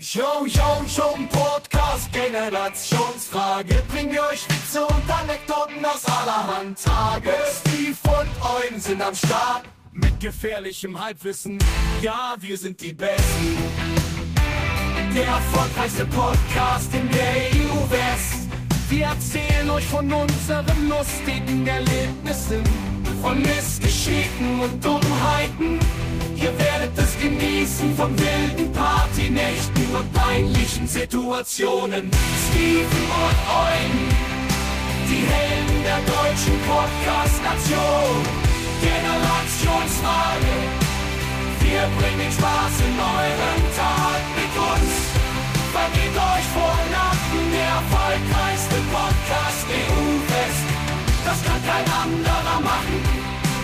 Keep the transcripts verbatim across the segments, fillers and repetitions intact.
Yo, yo, schon Podcast, Generationsfrage. Bringen wir euch Witze und Anekdoten aus allerhand Tage. Steve und Eugen sind am Start mit gefährlichem Halbwissen. Ja, wir sind die Besten. Der erfolgreichste Podcast in der E U-West. Wir erzählen euch von unseren lustigen Erlebnissen, von Missgeschicken und Dummheiten. Ihr werdet es genießen von wilden Partynächten und peinlichen Situationen. Steven und Eugen, die Helden der deutschen Podcast-Nation. Generationsfrage, wir bringen Spaß in euren Tag mit uns. Vergeht euch vor Nachten, der erfolgreichste Podcast E U-West. Das kann kein anderer machen.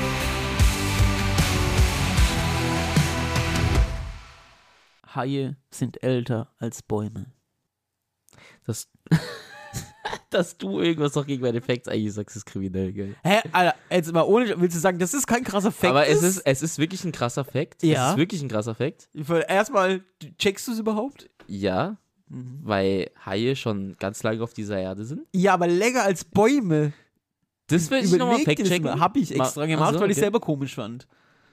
Haie sind älter als Bäume. Das, dass du irgendwas noch gegen meine Facts eigentlich sagst, ist kriminell, gell? Hä, Alter, jetzt mal ohne, willst du sagen, das ist kein krasser Fact? Aber es ist, es ist wirklich ein krasser Fact. Ja. Es ist wirklich ein krasser Fact. Erstmal, checkst du es überhaupt? Ja, Mhm. weil Haie schon ganz lange auf dieser Erde sind. Ja, aber länger als Bäume. Das will ich nochmal Überleg dir das fact-checken. mal. Hab ich extra Mal- gemacht, Ach so, weil ich okay. selber komisch fand.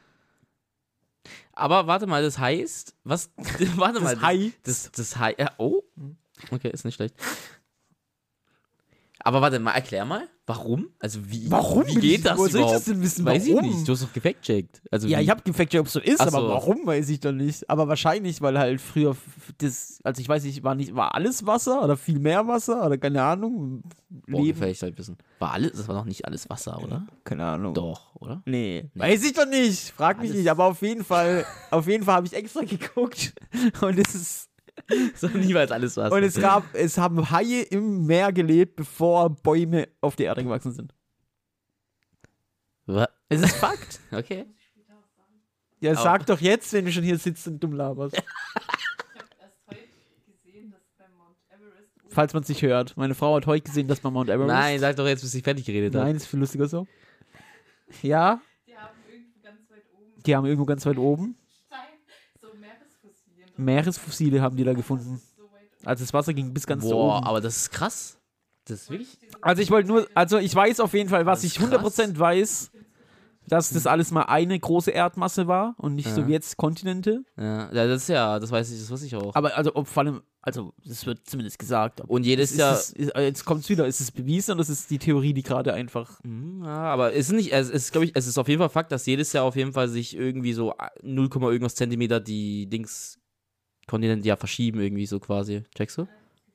Aber warte mal, das heißt, was, warte mal. Das Hai. Das, das Hai, ja, oh. Okay, ist nicht schlecht. Aber warte mal, erklär mal, warum? Also wie, Warum? wie geht das Woher soll ich überhaupt? das denn wissen? Weiß Warum? ich nicht, du hast doch gefact-checkt. Also Ja, wie? ich hab gefackt, ob es so ist, Ach aber so. warum, weiß ich doch nicht. Aber wahrscheinlich, weil halt früher f- das, also ich weiß nicht, war nicht, war alles Wasser oder viel mehr Wasser oder keine Ahnung. Boah, Leben, gefällig halt wissen. War alles, das war doch nicht alles Wasser, oder? keine Ahnung. Doch, oder? Nee, weiß ich doch nicht. Frag mich Alles. nicht, aber auf jeden Fall, auf jeden Fall habe ich extra geguckt und es ist So niemals alles Wasser. und es gab, es haben Haie im Meer gelebt, bevor Bäume auf der Erde gewachsen sind. Wa- Es ist Fakt. Okay. Ja, Aber- sag doch jetzt, wenn du schon hier sitzt und dumm laberst. Ich habe erst heute gesehen, dass beim Mount Everest oben Falls man es nicht hört. Meine Frau hat heute gesehen, dass man Mount Everest. Nein, sag doch jetzt, bis ich fertig geredet habe. Nein, ist viel lustiger so. Ja, die haben irgendwo ganz weit oben die haben irgendwo ganz weit oben Stein, so Meeresfossilien. Meeresfossile haben die da gefunden. So weit oben. Also das Wasser ging bis ganz da Boah, oben. aber das ist krass. Das ist wirklich. Also ich wollte nur, also ich weiß auf jeden Fall, was Das ist ich hundert Prozent weiß, dass das alles mal eine große Erdmasse war und nicht so Ja. wie jetzt Kontinente. Ja, ja, das ist ja, das weiß ich, das weiß ich auch. Aber also ob vor allem, also das wird zumindest gesagt. Aber Und jedes ist Jahr. es, ist, jetzt kommt es wieder, ist es bewiesen und das ist die Theorie, die gerade einfach... Hm, Ja, aber es ist nicht, es ist, glaube ich, es ist auf jeden Fall Fakt, dass jedes Jahr auf jeden Fall sich irgendwie so null, irgendwas Zentimeter die Dings Kontinente ja verschieben irgendwie so quasi. Checkst du?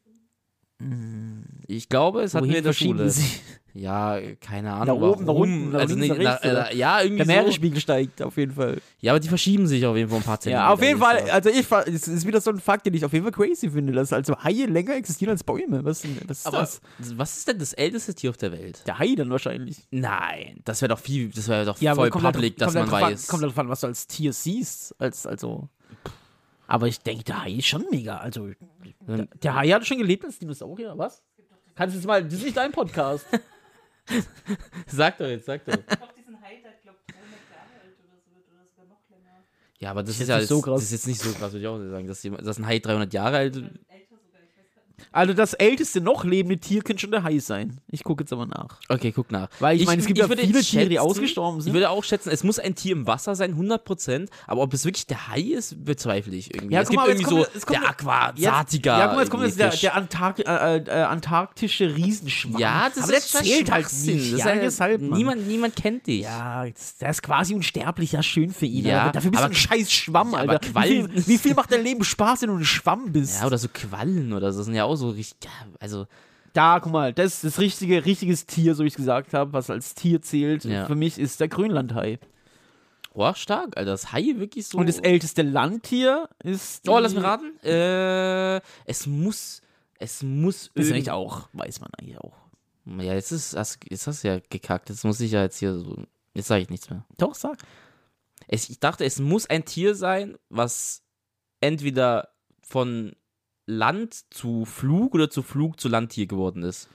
Ich glaube, es hatten wir Wohin in der verschieben Schule. sie? Ja, keine Ahnung. Nach oben, nach warum. unten, nach also links, nicht, nach rechts, nach, oder? äh, ja, irgendwie Der so. Meeresspiegel steigt auf jeden Fall. Ja, aber die verschieben sich auf jeden Fall ein paar Zentimeter. Ja, auf jeden jedes Fall, Jahr. also ich, fa- es ist wieder so ein Fakt, den ich auf jeden Fall crazy finde, dass also Haie länger existieren als Bäume. Was, denn- was ist Aber das? was ist denn das älteste Tier auf der Welt? Der Hai dann wahrscheinlich. Nein, das wäre doch viel, das wäre doch Ja, voll aber kommt halt public, drauf- dass kommt man halt drauf weiß. An, kommt darauf an, was du als Tier siehst. Als, also. Aber ich denke, der Hai ist schon mega. Also, der, der Hai hat schon gelebt als Dinosaurier, was? Kannst du jetzt mal, das ist nicht dein Podcast. Sag doch jetzt, sag doch. Ich glaube, diesen Hai, der glaubt dreihundert Jahre alt oder so wird oder sogar noch länger. Ja, aber das, Das ist ist ja nicht jetzt, so krass. das ist jetzt nicht so krass, würde ich auch sagen, dass, jemand, dass ein Hai dreihundert Jahre alt ist. Älter sogar, ich weiß gar nicht. Also, das älteste noch lebende Tier könnte schon der Hai sein. Ich gucke jetzt aber nach. Okay, guck nach. Weil ich, meine, es gibt ja würde viele jetzt Tiere, die schätzen- ausgestorben sind. Ich würde auch schätzen, es muss ein Tier im Wasser sein, hundert Prozent, aber ob es wirklich der Hai ist, bezweifle ich irgendwie. Ja, es guck gibt mal, jetzt irgendwie kommt- so jetzt kommt- der Aquasatiker. Ja, guck mal, jetzt kommt jetzt der, Fisch. der Antark äh, äh, antarktische Riesenschwamm. Ja, das aber ist der zählt halt Schwachsinn. nicht. Das Ja, ist ja, deshalb, Mann. niemand, niemand kennt dich. Ja, das- der ist quasi unsterblich, ja, schön für ihn. Ja, aber dafür bist du aber- ein scheiß Schwamm, Ja, Alter. aber Quallen- Wie viel, wie viel macht dein Leben Spaß, wenn du ein Schwamm bist? Ja, oder so Quallen oder so, das sind ja auch so richtig, ja, also, Da, guck mal, das ist das richtige, richtiges Tier, so wie ich gesagt habe, was als Tier zählt. Ja. Für mich ist der Grönlandhai. oh, stark, Alter, das Hai wirklich so. Und das älteste Landtier ist. Oh, die- lass mich raten. Äh, es muss, es muss Das ist irgend- eigentlich auch, weiß man eigentlich auch. Ja, jetzt ist, hast, jetzt hast du ja gekackt, jetzt muss ich ja jetzt hier so, jetzt sage ich nichts mehr. Doch, sag. Es, ich dachte, es muss ein Tier sein, was entweder von Land zu Flug oder zu Flug zu Landtier geworden ist.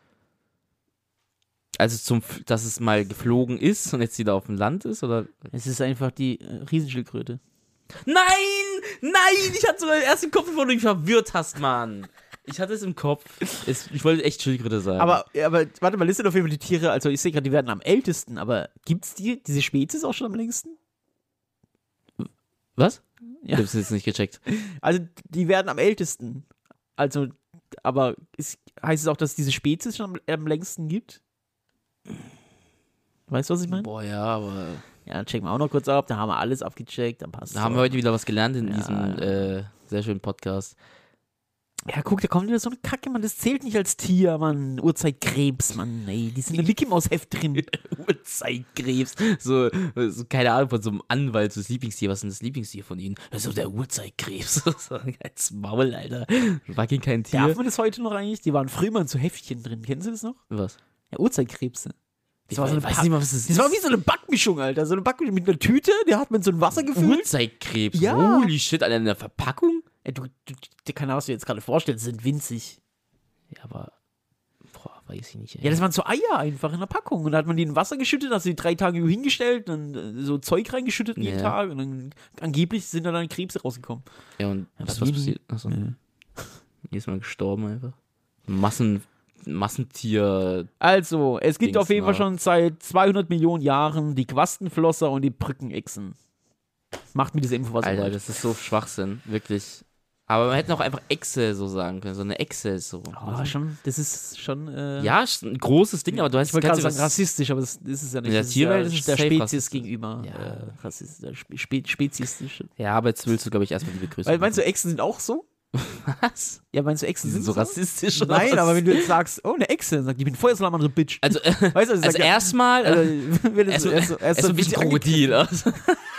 Also zum, F- dass es mal geflogen ist und jetzt wieder auf dem Land ist, oder? Es ist einfach die äh, Riesenschildkröte. Nein! Nein, ich hatte sogar erst im Kopf, bevor du mich verwirrt hast, Mann. Ich hatte es im Kopf. Es, ich wollte echt Schildkröte sagen. Aber, aber warte mal, das sind auf jeden Fall die Tiere, also ich sehe gerade, die werden am ältesten, aber gibt's die, diese Spezies auch schon am längsten? Was? Ja. Ich hab's jetzt nicht gecheckt. Also die werden am ältesten. Also, aber ist, heißt es auch, dass es diese Spezies schon am, am längsten gibt? Weißt du, was ich meine? Boah, ja, aber Ja, dann checken wir auch noch kurz ab, da haben wir alles abgecheckt, dann passt da haben wir heute wieder was gelernt in Ja, diesem ja. äh, sehr schönen Podcast. Ja, guck, da kommt wieder so eine Kacke, Mann, das zählt nicht als Tier, Mann. Urzeitkrebs, Mann, ey, die sind im Mickey Maus Heft drin. Urzeitkrebs. So, so, keine Ahnung, von so einem Anwalt, so das Lieblingstier. Was ist denn das Lieblingstier von ihnen? Das ist so der Urzeitkrebs. So, als Maul, Alter. Fucking kein Tier. Darf man das heute noch eigentlich? Die waren früher mal in so Heftchen drin, kennst du das noch? Was? Ja, Urzeitkrebse. Das Ich war so eine weiß Pack- nicht mal, was das Das war wie so eine Backmischung, Alter. So eine Backmischung mit einer Tüte, der hat man so ein Wasser gefüllt. Urzeitkrebs. Ja. Holy shit, Alter, in der Verpackung? Ey, du, du, du kannst was du dir jetzt gerade vorstellen, die sind winzig. Ja, aber. Boah, weiß ich nicht. Ey. Ja, das waren so Eier einfach in der Packung. Und da hat man die in Wasser geschüttet, hast du die drei Tage über hingestellt, dann äh, so Zeug reingeschüttet jeden Ja. Tag und dann angeblich sind da dann Krebse rausgekommen. Ja, und Ja, was, was was nie- passiert? Achso. Nee. Die ist mal gestorben einfach. Massen, Massentier. Also, es gibt Dings auf jeden Fall war. schon seit zweihundert Millionen Jahren die Quastenflosser und die Brückenechsen. Macht mir diese Info was Alter, wollt. das ist so Schwachsinn. Wirklich. Aber man hätte auch einfach Echse so sagen können. So eine Echse ist so. Oh, schon, das ist schon. Äh, Ja, ist ein großes Ding, aber du hast Ich wollte gerade kannst sagen, dir was- rassistisch, aber das, das ist ja nicht. In der das Tierwelt ist ist ja es der safe Spezies rassistisch. gegenüber. Ja. Äh, rassist, der Spe Spe spezistisch. Ja, aber jetzt willst du, glaube ich, erstmal die Begrüßung. Weil meinst du, Echsen sind auch so? was? Ja, meinst du, Echsen Die sind sind so rassistisch oder Nein, was? aber wenn du jetzt sagst, oh, eine Echse, dann sagt die, ich bin Feuersalamander, so Bitch. Also, äh, Weißt du, also, also erstmal. also, Äh, wenn das er ist so, so, er ist so, er er ist ist so so ein bisschen angegriffen. Krokodil. Also.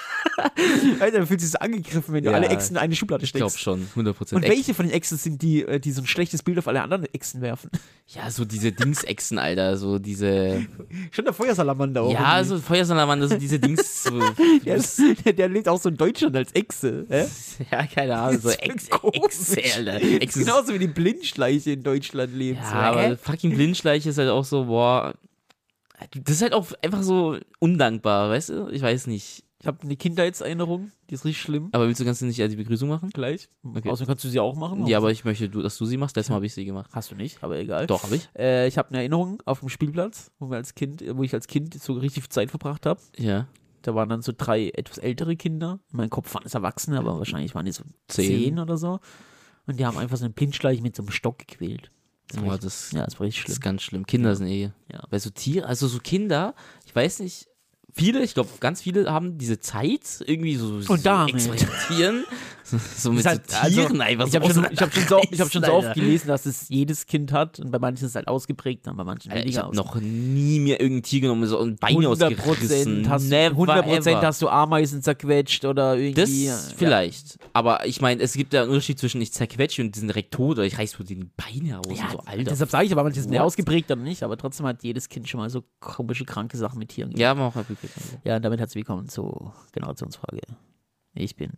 Alter, dann fühlt sich das angegriffen, wenn du Ja, alle Echsen in eine Schublade Ich glaube steckst. schon, hundert Prozent. Und welche von den Echsen sind die, äh, die so ein schlechtes Bild auf alle anderen Echsen werfen? Ja, so diese Dingsechsen, Alter. So diese. Schon der Feuersalamander auch. Ja, irgendwie. so Feuersalamander, so diese Dings. So, Der, ist, der, der lebt auch so in Deutschland als Echse. Hä? ja, keine Ahnung. So Das ist Ex komisch. Echse, Alter. Echse ist- Genauso wie die Blindschleiche in Deutschland leben. Ja, so, aber hä? fucking Blindschleiche ist halt auch so, boah. Das ist halt auch einfach so undankbar, weißt du? Ich weiß nicht. Ich habe eine Kindheitserinnerung, die ist richtig schlimm. Aber willst du ganz nicht die Begrüßung machen? Gleich. Okay. Außerdem kannst du sie auch machen. Ja, aber ich möchte, du, dass du sie machst. Letztes Mal habe ich sie gemacht. Hast du nicht, aber egal. Doch, habe ich. Äh, ich habe eine Erinnerung auf dem Spielplatz, wo wir als Kind, wo ich als Kind so richtig viel Zeit verbracht habe. Ja. Da waren dann so drei etwas ältere Kinder. In meinem Kopf waren es Erwachsene, aber wahrscheinlich waren die so Zehn. zehn oder so. Und die haben einfach so einen Blindschleich mit so einem Stock gequält. Das war Boah, richtig- das, ja, das war richtig das schlimm. ist ganz schlimm. Kinder sind eh. Ja. Weil so Tiere, also so Kinder, ich weiß nicht, viele, ich glaube, ganz viele haben diese Zeit irgendwie so, so Und damit. experimentieren. So, so mit Das ist so halt- Tieren also, einfach ich so. habe schon, ich hab schon, so, ich hab schon so oft Alter. gelesen, dass es jedes Kind hat und bei manchen ist es halt ausgeprägt, und bei manchen Alter, ich weniger habe noch nie mir irgendein Tier genommen so ein Bein hundert ausgerissen. Prozent hast, Never hundert Prozent ever. hast du Ameisen zerquetscht oder Das irgendwie. vielleicht. Aber ich meine, es gibt ja einen Unterschied zwischen ich zerquetsche und die sind direkt tot oder ich reiß mir die Beine aus Ja, und so, Alter. deshalb sage ich aber, manche sind mehr What? ausgeprägt oder nicht, aber trotzdem hat jedes Kind schon mal so komische, kranke Sachen mit Tieren. Ja, aber auch mal wirklich. Ja, und damit herzlich willkommen zu Generationsfrage. Ich bin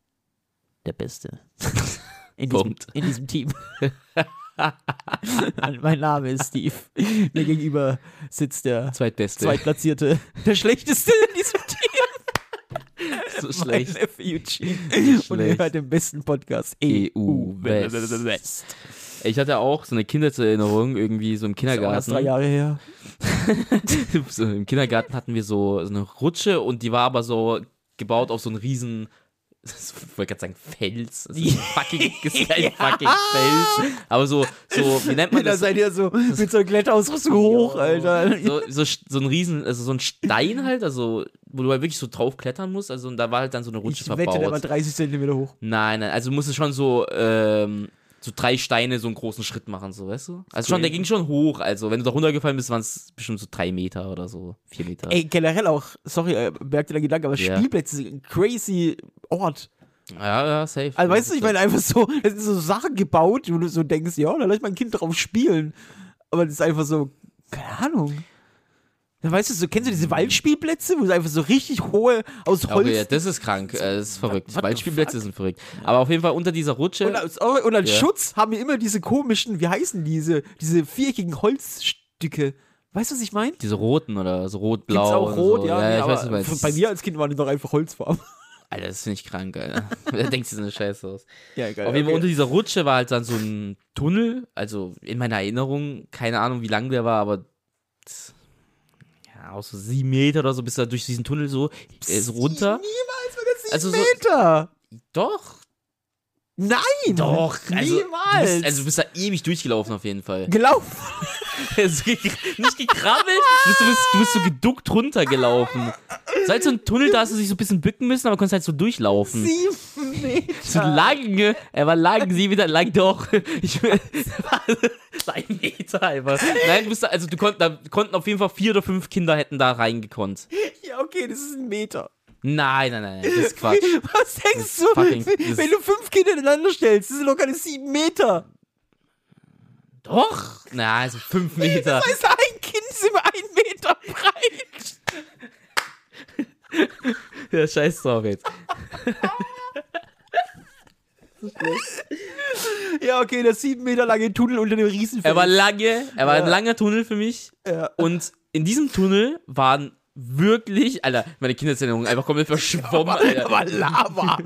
der Beste in diesem, Punkt. in diesem Team. Mein Name ist Steve. Mir gegenüber sitzt der Zweitbeste. Zweitplatzierte, der Schlechteste in diesem Team. so Mein schlecht. Neffe Eugene. Und ihr schlecht. hört den besten Podcast E U West. West. Ich hatte auch so eine Kindheitserinnerung irgendwie so im Das ist auch erst Kindergarten. drei Jahre her. so, Im Kindergarten hatten wir so, so eine Rutsche und die war aber so gebaut auf so einen riesen, ich wollte gerade sagen Fels. Das ist, fucking, ist kein fucking Fels. Aber so, so, wie nennt man Da das? seid ihr so mit so einer Kletterausrüstung hoch, Alter. So, so, so ein riesen, also so ein Stein halt, also wo du halt wirklich so drauf klettern musst, also und da war halt dann so eine Rutsche Ich wette, der war verbaut. dreißig Zentimeter hoch. Nein, nein, also du musstest schon so, ähm, so drei Steine so einen großen Schritt machen, so, weißt du? Also schon, der ging schon hoch, also wenn du da runtergefallen bist, waren es bestimmt so drei Meter oder so, vier Meter. Ey, generell auch, sorry, äh, merkt ihr der Gedanke, aber Ja. Spielplätze sind ein crazy Ort. Ja, ja, safe. Also weißt du, ich meine einfach so, es sind so Sachen gebaut, wo du so denkst, ja, da lass ich mein Kind drauf spielen. Aber das ist einfach so, keine Ahnung. Dann weißt du, so, kennst du diese Waldspielplätze, wo es einfach so richtig hohe, aus Holz. Okay, ja, das ist krank, äh, das ist verrückt. what the Waldspielplätze sind verrückt. Aber auf jeden Fall unter dieser Rutsche. Und als, und als Ja. Schutz haben wir immer diese komischen, wie heißen diese, diese viereckigen Holzstücke. Weißt du, was ich meine? Diese roten oder so Gibt's rot-blau. auch rot, so. ja. ja nee, ich aber weiß, was du meinst. bei mir als Kind waren die doch einfach Holzfarben. Alter, das finde ich krank, Alter. Wer denkt sich so eine Scheiße aus? Ja, geil. Auf jeden Fall unter dieser Rutsche war halt dann so ein Tunnel, also in meiner Erinnerung, keine Ahnung, wie lang der war, aber ja, auch so sieben Meter oder so, bis da durch diesen Tunnel so, äh, so runter. Niemals war das sieben Also so- Meter. Doch, Nein. doch. Also, Niemals. Du bist, also du bist da ewig durchgelaufen auf jeden Fall. gelaufen. Also, ge- nicht gekrabbelt, du bist, du, bist, du bist so geduckt runtergelaufen. Seit so ein Tunnel, da hast du dich so ein bisschen bücken müssen, aber konntest halt so durchlaufen. Sieben Meter. So lang, er war lang, sieben Meter lang, doch. Ich will, ein Meter einfach. Nein, du bist da, also du konnt, da konnten auf jeden Fall vier oder fünf Kinder hätten da reingekonnt. Ja, okay, das ist ein Meter. Nein, nein, nein, das ist Quatsch. Was denkst ist du, fucking- das ist- wenn du fünf Kinder ineinander stellst? Das sind doch keine sieben Meter. Doch? Na, also fünf Meter. Das heißt, ein Kind ist immer ein Meter breit. Ja, scheiß drauf jetzt. Ja, okay, der sieben Meter lange Tunnel unter dem Riesenfeld. Er war lange, er war Ja. ein langer Tunnel für mich. Ja. Und in diesem Tunnel waren wirklich, Alter, meine Kindheitserinnerungen einfach komplett verschwommen, aber, Alter. aber Lava.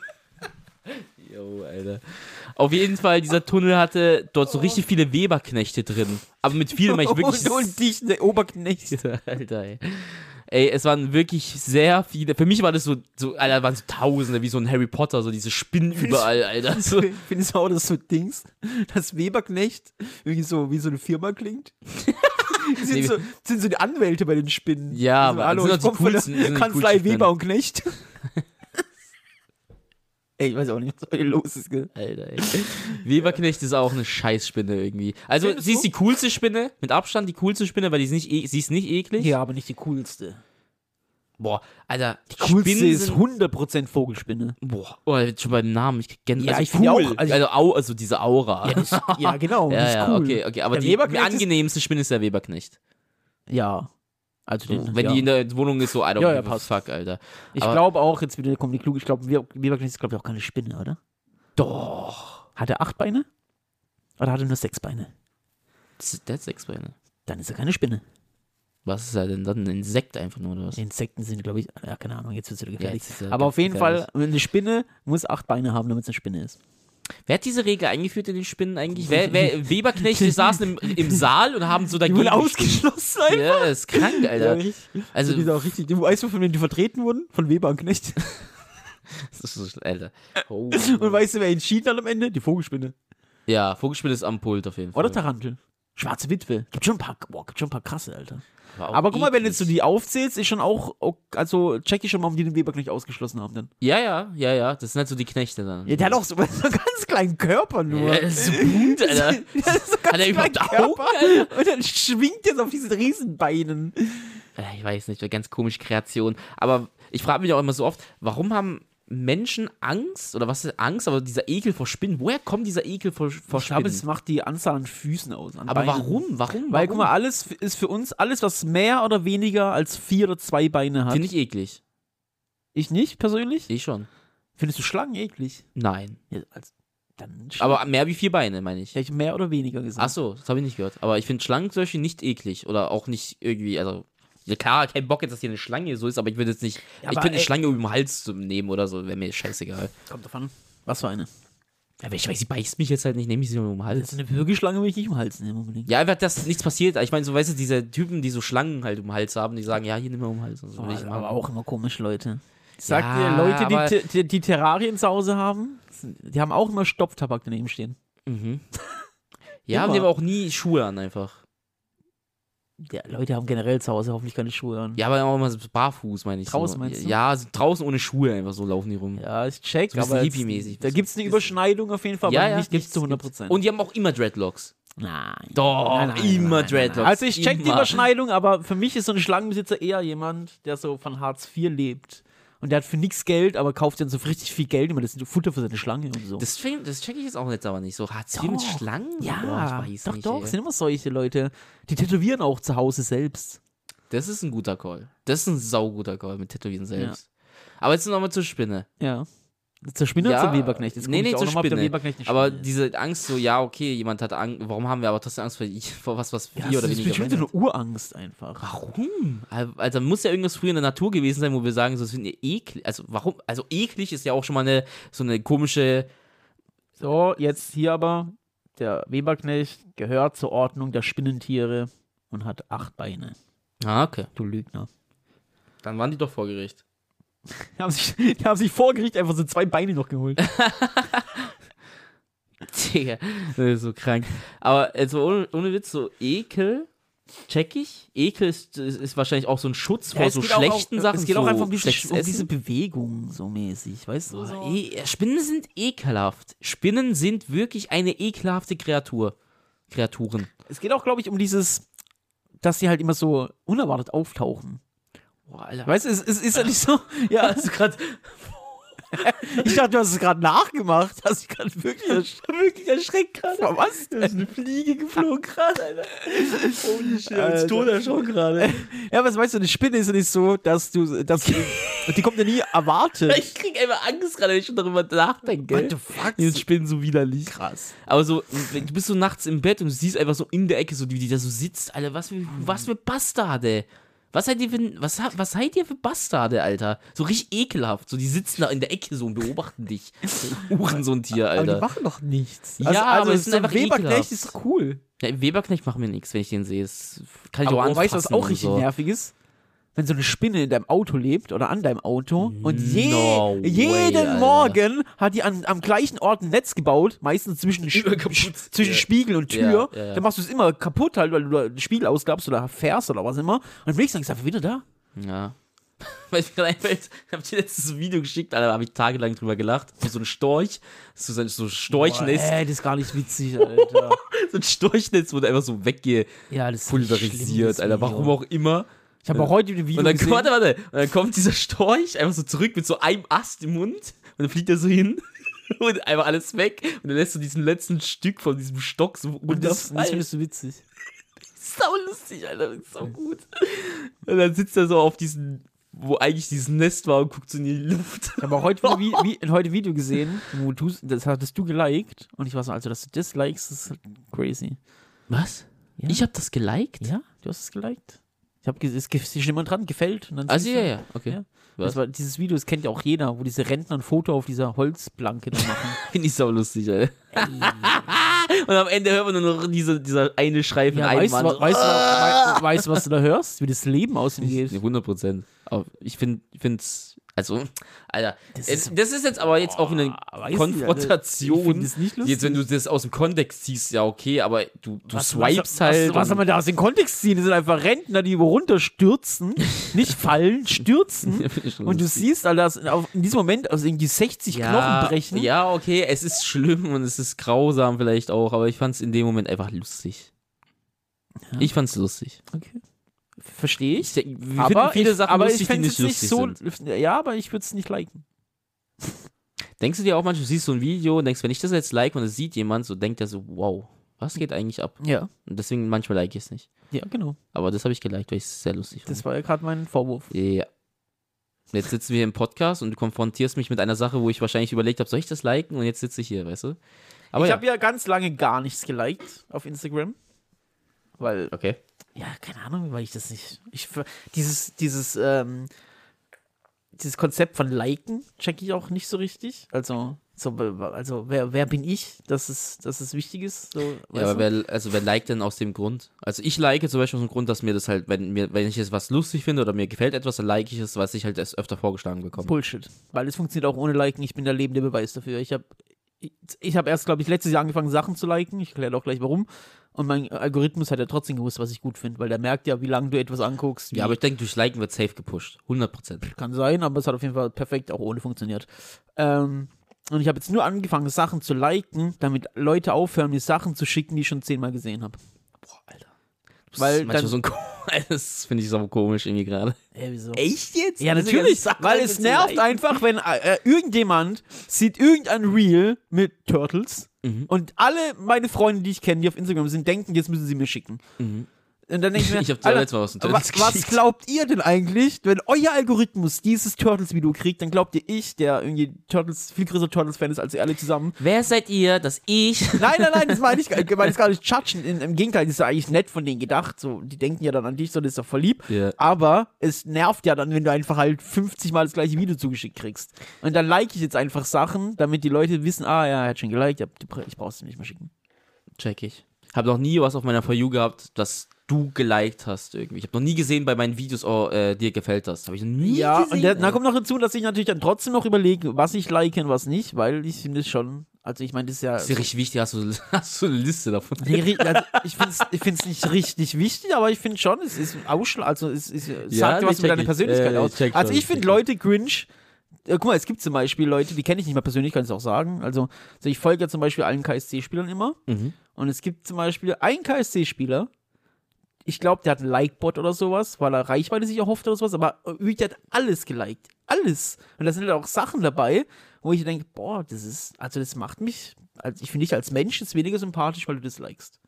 Jo, Alter. Auf jeden Fall, dieser Tunnel hatte dort so richtig viele Weberknechte drin. Aber mit vielen meine ich wirklich. und, und dich, der Oberknecht. Alter, ey. Ey, es waren wirklich sehr viele. Für mich war das so, so Alter, waren so Tausende, wie so ein Harry Potter, so diese Spinnen überall, Alter. So. Findest du auch, dass so Dings, dass Weberknecht irgendwie so wie so eine Firma klingt? Die sind, Nee. so, sind so die Anwälte bei den Spinnen. Ja, so, aber hallo, sind ich doch die komm von coolsten- der sind die Kanzlei coolsten Weber und Knecht. Ey, ich weiß auch nicht, was heute los ist, gell? Alter, ey. Weberknecht ist auch eine Scheißspinne irgendwie. Also, Findest sie du? ist die coolste Spinne, mit Abstand die coolste Spinne, weil die ist nicht, e sie ist nicht eklig. Ja, aber nicht die coolste. Boah, Alter, die Coolste Spinnen ist sind, hundert Prozent Vogelspinne. boah, oh, jetzt schon beim Namen, ich kenn, Ja, also ich find ja cool. auch, also- also, au, also diese Aura. Ja, das, ja genau, Ja, das ist ja, cool. okay, okay, aber Der die, die Weberknecht ist- angenehmste Spinne ist der Weberknecht. Ja. Also So, den, wenn ja. die in der Wohnung ist, so, I don't Ja, ja, give a passt. fuck, Alter. Ich aber- glaube auch, jetzt wieder kommt die klug, ich glaube, Weberknecht ist, glaube ich, auch keine Spinne, oder? Doch. Hat er acht Beine? Oder hat er nur sechs Beine? Das ist- Der hat sechs Beine. Dann ist er keine Spinne. Was ist er denn dann? Ein Insekt einfach nur, oder was? Insekten sind, glaube ich, ja, keine Ahnung, jetzt wird es wieder gefährlich. jetzt ist er Aber auf jeden gefährlich. Fall, eine Spinne muss acht Beine haben, damit es eine Spinne ist. Wer hat diese Regel eingeführt in den Spinnen eigentlich? Wer, wer Weberknechte saßen im, im Saal und haben so Die dagegen wurden gestimmt. ausgeschlossen einfach. Ja, das ist krank, Ja, Alter. richtig. Also, Die sind auch richtig. Du weißt, von wem die vertreten wurden? Von Weber und Knecht. das ist so, schl- Alter. Oh. Und weißt du, wer entschieden hat am Ende? Die Vogelspinne. Ja, Vogelspinne ist am Pult auf jeden Fall. Oder Tarantel. Schwarze Witwe. Gibt schon ein paar, boah, gibt schon ein paar krasse, Alter. War auch Aber guck mal, wenn jetzt du eklig. die aufzählst, ist schon auch, ok- also check ich schon mal, warum die den Weberknecht ausgeschlossen haben dann. Ja, ja, ja, ja. Das sind halt so die Knechte dann. Ja, der hat auch so, so einen ganz kleinen Körper nur. Ja, das ist so gut, Alter. Der hat so ganz Hat er überhaupt kleinen Augen, Alter? Und dann schwingt er so auf diesen Riesenbeinen. Ich weiß nicht, ganz komische Kreation. Aber ich frage mich auch immer so oft, warum haben Menschen Angst? Oder was ist Angst? Aber dieser Ekel vor Spinnen. Woher kommt dieser Ekel vor, vor Ich glaube, Spinnen? es macht die Anzahl an Füßen aus. An Aber Beinen. warum? Warum? Weil, warum? guck mal, alles f- ist für uns, alles, was mehr oder weniger als vier oder zwei Beine hat. Finde ich eklig. Ich nicht, persönlich. Ich schon. Findest du Schlangen eklig? Nein. Ja, als, dann Aber mehr wie vier Beine, meine ich. hätte ich mehr oder weniger gesagt. Ach so, das habe ich nicht gehört. Aber ich finde Schlangen zum Beispiel nicht eklig. Oder auch nicht irgendwie, also. Ja, klar, kein Bock jetzt, dass hier eine Schlange so ist, aber ich würde jetzt nicht. Ja, ich aber, könnte eine ey- Schlange über den Hals zu nehmen oder so, wäre mir scheißegal. Kommt davon. Was für eine? Ja, aber ich weiß, sie beißt mich jetzt halt nicht, nehme ich sie nur um den Das Hals. ist eine Würgeschlange, will ich nicht im Hals nehmen unbedingt. Ja, einfach, dass nichts passiert. Ich meine, so, weißt du, diese Typen, die so Schlangen halt um den Hals haben, die sagen, ja, hier nimm mal um den Hals. Und so will ich aber, machen. aber auch immer komisch, Leute. Ich sag Ja, dir, Leute, aber- die, die, die Terrarien zu Hause haben, die haben auch immer Stopftabak daneben stehen. Mhm. Ja, Immer. haben die aber auch nie Schuhe an einfach. Ja, Leute haben generell zu Hause hoffentlich keine Schuhe an. Ja, aber auch immer so barfuß, meine ich. Draußen so. meinst du? Ja, so draußen ohne Schuhe einfach so laufen die rum. Ja, ich check, So ein bisschen aber jetzt- hippie-mäßig. da gibt es eine Überschneidung auf jeden Fall, ja, aber ja, nicht, nicht gibt's- zu hundert Prozent. Und die haben auch immer Dreadlocks. Nein. Doch, Nein, nein, immer nein, nein, Dreadlocks. nein. Also ich check die immer. Überschneidung, aber für mich ist so ein Schlangenbesitzer eher jemand, der so von Hartz vier lebt. Und der hat für nichts Geld, aber kauft dann so richtig viel Geld, immer das ist Futter für seine Schlange und so. Das, fäng- das check ich jetzt auch jetzt aber nicht. So Hartz vier mit Doch. Schlangen? ja, Boah, ich weiß doch, nicht, doch, ey. sind immer solche Leute. Die tätowieren auch zu Hause selbst. Das ist ein guter Call. Das ist ein sauguter Call mit Tätowieren selbst. Aber jetzt nochmal zur Spinne. Ja. Zur Spinne Ja, oder zum Weberknecht? Jetzt nee, guck nee, ich auch zur noch mal, ob der Spinne. Weberknecht eine Aber Spinne ist. diese Angst, so, ja, okay, jemand hat Angst, warum haben wir aber trotzdem Angst vor, vor was, was Ja, vier oder das ist weniger bestimmt so Menschen eine Urangst einfach. Warum? Also muss ja irgendwas früher in der Natur gewesen sein, wo wir sagen, so das finden wir eklig. Also warum? Also eklig ist ja auch schon mal eine so eine komische. So, jetzt hier aber, der Weberknecht gehört zur Ordnung der Spinnentiere und hat acht Beine. Ah, okay. Du Lügner. Dann waren die doch vor Gericht. Die haben sich, die haben sich vor Gericht einfach so zwei Beine noch geholt. Digga, das ist so krank. Aber also ohne, ohne Witz, so Ekel, check ich. Ekel ist, ist, ist wahrscheinlich auch so ein Schutz vor Ja, es so geht auch schlechten auch, Sachen. Es geht so auch einfach um diese, schlechtes um Essen. diese Bewegung so mäßig, weißt du? So. E Spinnen sind ekelhaft. Spinnen sind wirklich eine ekelhafte Kreatur. Kreaturen. Es geht auch, glaube ich, um dieses, dass sie halt immer so unerwartet auftauchen. Boah, Alter. Weißt du, es, es ist ja nicht so. Ja, Also gerade ich dachte, du hast es gerade nachgemacht. Hast dich gerade wirklich, ersch wirklich erschreckt gerade. Was? Da ist eine Fliege geflogen gerade, Alter. Holy shit, als Toter schon gerade. Ja, was weißt du, eine Spinne ist ja nicht so, dass du, dass du, die kommt ja nie erwartet. Ich krieg einfach Angst gerade, wenn ich schon darüber nachdenke. What the fuck? Die Spinnen so widerlich. Krass. Aber so, du bist so nachts im Bett und du siehst einfach so in der Ecke, so wie die da so sitzt, Alter, was für, was für Bastarde. Was seid ihr für, was, was seid ihr für Bastarde, Alter? So richtig ekelhaft. So, die sitzen da in der Ecke so und beobachten dich. Uhren so ein Tier, Aber die Alter. machen doch nichts. Ja, aber es so sind ein einfach Weberknecht ekelhaft. ist doch cool. Ja, im Weberknecht machen wir nichts, wenn ich den sehe. Das kann ich Aber auch weißt anfassen du, was auch und richtig so. nervig ist? Wenn so eine Spinne in deinem Auto lebt oder an deinem Auto und je, No way, jeden Alter. Morgen hat die an, am gleichen Ort ein Netz gebaut, meistens zwischen, Sch- Immer kaputt. Sch- zwischen Ja. Spiegel und Tür. Ja, ja, ja. Dann machst du es immer kaputt halt, weil du da den Spiegel ausklappst oder fährst oder was immer. Und am nächsten Tag ist er einfach wieder da. Ja. Weil ich mir gerade einfällt, ich hab dir letztes ein Video geschickt, Alter, da habe ich tagelang drüber gelacht. Wie so ein Storch, so, so so ein Storchnetz, Boah, ey, das ist gar nicht witzig, Alter. so ein Storchnetz wurde einfach so weggepulverisiert, Ja, das ist richtig schlimm, das Alter, warum Video. auch immer. Ich habe auch heute ein Video Und dann, gesehen. warte, warte, und dann kommt dieser Storch einfach so zurück mit so einem Ast im Mund und dann fliegt er so hin und einfach alles weg und dann lässt du diesen letzten Stück von diesem Stock so Und das, das runterfallen. findest du witzig. Sau lustig, Alter, das ist so gut. Und dann sitzt er so auf diesen, wo eigentlich dieses Nest war und guckt so in die Luft. Ich habe auch heute wieder wie, wie, heute ein Video gesehen, wo du, das hattest du geliked und ich war so, also, dass du das likest, ist halt crazy. Was? Ja. Ich hab das geliked? Ja, du hast es geliked. Ich habe es ist jemand dran, gefällt. Und dann Also siehst ja, du- ja, okay. Ja. Was? Das war, dieses Video, das kennt ja auch jeder, wo diese Rentner ein Foto auf dieser Holzplanke da machen. Finde ich sau lustig, Alter. Und am Ende hört man nur noch diese, dieser eine Schrei von Ja, einem weißt, du, Mann. wa- so, weißt, du, "Ah!" wa- weißt du, was du da hörst? Wie das Leben aus ihm geht. Ja, hundert Prozent. Aber ich finde, ich find's, also, Alter, Das es, ist- das ist jetzt aber jetzt auch eine Weiß nicht, Konfrontation. Ich finde das nicht lustig. Jetzt, wenn du das aus dem Kontext ziehst, ja okay, aber du, du was, swipest was, halt. Was, was und- soll man da aus dem Kontext ziehen? Das sind einfach Rentner, die wo runterstürzen, nicht fallen, stürzen. Ja, find ich schon Und du lustig. siehst, Alter, dass auf- in diesem Moment aus irgendwie sechzig Knochen brechen. Ja, okay, es ist schlimm und es ist grausam vielleicht auch, aber ich fand's in dem Moment einfach lustig. Ja. Ich fand's lustig. Okay. Verstehe ich. Ich, wir finden Aber viele ich, Sachen aber lustig, ich die fände nicht es nicht lustig so. sind. Ja, aber ich würde es nicht liken. Denkst du dir auch manchmal, du siehst so ein Video und denkst, wenn ich das jetzt like und es sieht jemand, so denkt er so, wow, was geht eigentlich ab? Ja. Und deswegen manchmal like ich es nicht. Ja, genau. Aber das habe ich geliked, weil ich es sehr lustig fand. Das war ja gerade mein Vorwurf. Ja. Jetzt sitzen wir im Podcast und du konfrontierst mich mit einer Sache, wo ich wahrscheinlich überlegt habe, soll ich das liken? Und jetzt sitze ich hier, weißt du? Aber ich ja. habe ja ganz lange gar nichts geliked auf Instagram. Weil, Okay. ja, keine Ahnung, weil ich das nicht. Ich, ver- dieses, dieses, ähm, dieses Konzept von Liken check ich auch nicht so richtig. Also, so, also wer, wer bin ich, dass es, dass es wichtig ist? So, Ja, weißt aber du? wer, also wer liked denn aus dem Grund? Also ich like zum Beispiel aus dem Grund, dass mir das halt, wenn mir, wenn ich jetzt was lustig finde oder mir gefällt etwas, dann like ich es, was ich halt erst öfter vorgeschlagen bekomme. Bullshit. Weil es funktioniert auch ohne Liken. Ich bin der lebende Beweis dafür. Ich habe ich, ich hab erst, glaube ich, letztes Jahr angefangen, Sachen zu liken. Ich erkläre auch gleich warum. Und mein Algorithmus hat ja trotzdem gewusst, was ich gut finde, weil der merkt ja, wie lange du etwas anguckst. Wie Ja, aber ich denke, durch Liken wird safe gepusht. hundert Prozent. kann sein, aber es hat auf jeden Fall perfekt auch ohne funktioniert. Ähm, und ich habe jetzt nur angefangen, Sachen zu liken, damit Leute aufhören, mir Sachen zu schicken, die ich schon zehnmal gesehen habe. Boah, Alter. Weil Manchmal dann- so ein Ko- das finde ich so komisch irgendwie gerade. Ey, wieso? Echt jetzt? Ja, natürlich, weil es nervt einfach, wenn äh, irgendjemand sieht irgendein Reel mit Turtles Mhm. und alle meine Freunde, die ich kenne, die auf Instagram sind, denken, jetzt müssen sie mir schicken. Mhm. Und dann denke ich mir, Ich hab Alter, letztes Mal was von wa- Turtles was gekriegt. glaubt ihr denn eigentlich, wenn euer Algorithmus dieses Turtles-Video kriegt, dann glaubt ihr ich, der irgendwie Turtles, viel größer Turtles-Fan ist als ihr alle zusammen. Wer seid ihr, dass ich... Nein, nein, nein, das meine ich, gar- ich meine das gar nicht judgen. In- Im Gegenteil, das ist ja eigentlich nett von denen gedacht. So, die denken ja dann an dich, so, das ist doch voll lieb. Ja. Aber es nervt ja dann, wenn du einfach halt fünfzig Mal das gleiche Video zugeschickt kriegst. Und dann like ich jetzt einfach Sachen, damit die Leute wissen, ah ja, er hat schon geliked, ja, ich brauch's nicht mehr schicken. Check ich. Hab noch nie was auf meiner For You gehabt, das du geliked hast irgendwie. Ich habe noch nie gesehen bei meinen Videos, oh, äh, dir gefällt das. Habe ich noch nie Ja, gesehen. und da ey. kommt noch hinzu, dass ich natürlich dann trotzdem noch überlege, was ich like und was nicht, weil ich finde es schon, also ich meine, das ist ja... Das ist ja richtig wichtig, hast du, hast du eine Liste davon. Nee, ri- also ich finde es ich find's nicht richtig wichtig, aber ich finde schon, es ist ein Ausschlag, also es, ist, es Ja, sagt nee, was mit check deiner ich. Persönlichkeit Äh, aus. check Also schon, ich finde check Leute cringe, äh, guck mal, es gibt zum Beispiel Leute, die kenne ich nicht mal persönlich, kann ich auch sagen, also, also ich folge ja zum Beispiel allen K S C-Spielern immer Mhm. und es gibt zum Beispiel einen K S C-Spieler, ich glaube, der hat einen Like-Bot oder sowas, weil er Reichweite sich erhofft oder sowas, aber äh, der hat alles geliked. Alles. Und da sind halt auch Sachen dabei, wo ich denke, boah, das ist, also das macht mich, also ich finde dich als Mensch jetzt weniger sympathisch, weil du das likest.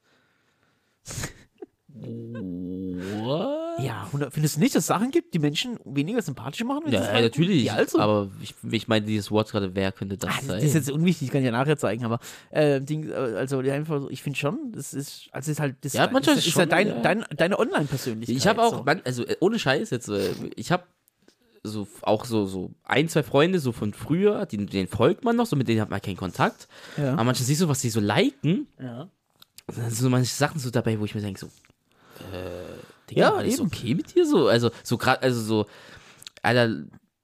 What? Ja, und findest du nicht, dass es Sachen gibt, die Menschen weniger sympathisch machen? wenn sie Ja, das ja, liken? natürlich. Ja, also. Aber ich, ich meine dieses Wort gerade, wer könnte das Ah, sein? das ist jetzt unwichtig, kann ich ja nachher zeigen, aber äh, Ding, äh, also ja, einfach so, ich finde schon, das ist, also ist halt, das Ja, manchmal ist, ist ist ja schon, dein, ja. dein, deine Online-Persönlichkeit. Ich habe auch, so. man, also äh, ohne Scheiß jetzt, äh, ich habe so auch so, so ein, zwei Freunde so von früher, die, denen folgt man noch, so mit denen hat man keinen Kontakt. Ja. Aber manchmal siehst du, was die so liken. Ja. Und dann sind so manche Sachen so dabei, wo ich mir denke, so, äh, Digga, Ja, war das eben. okay mit dir so? Also, so gerade, also so, Alter,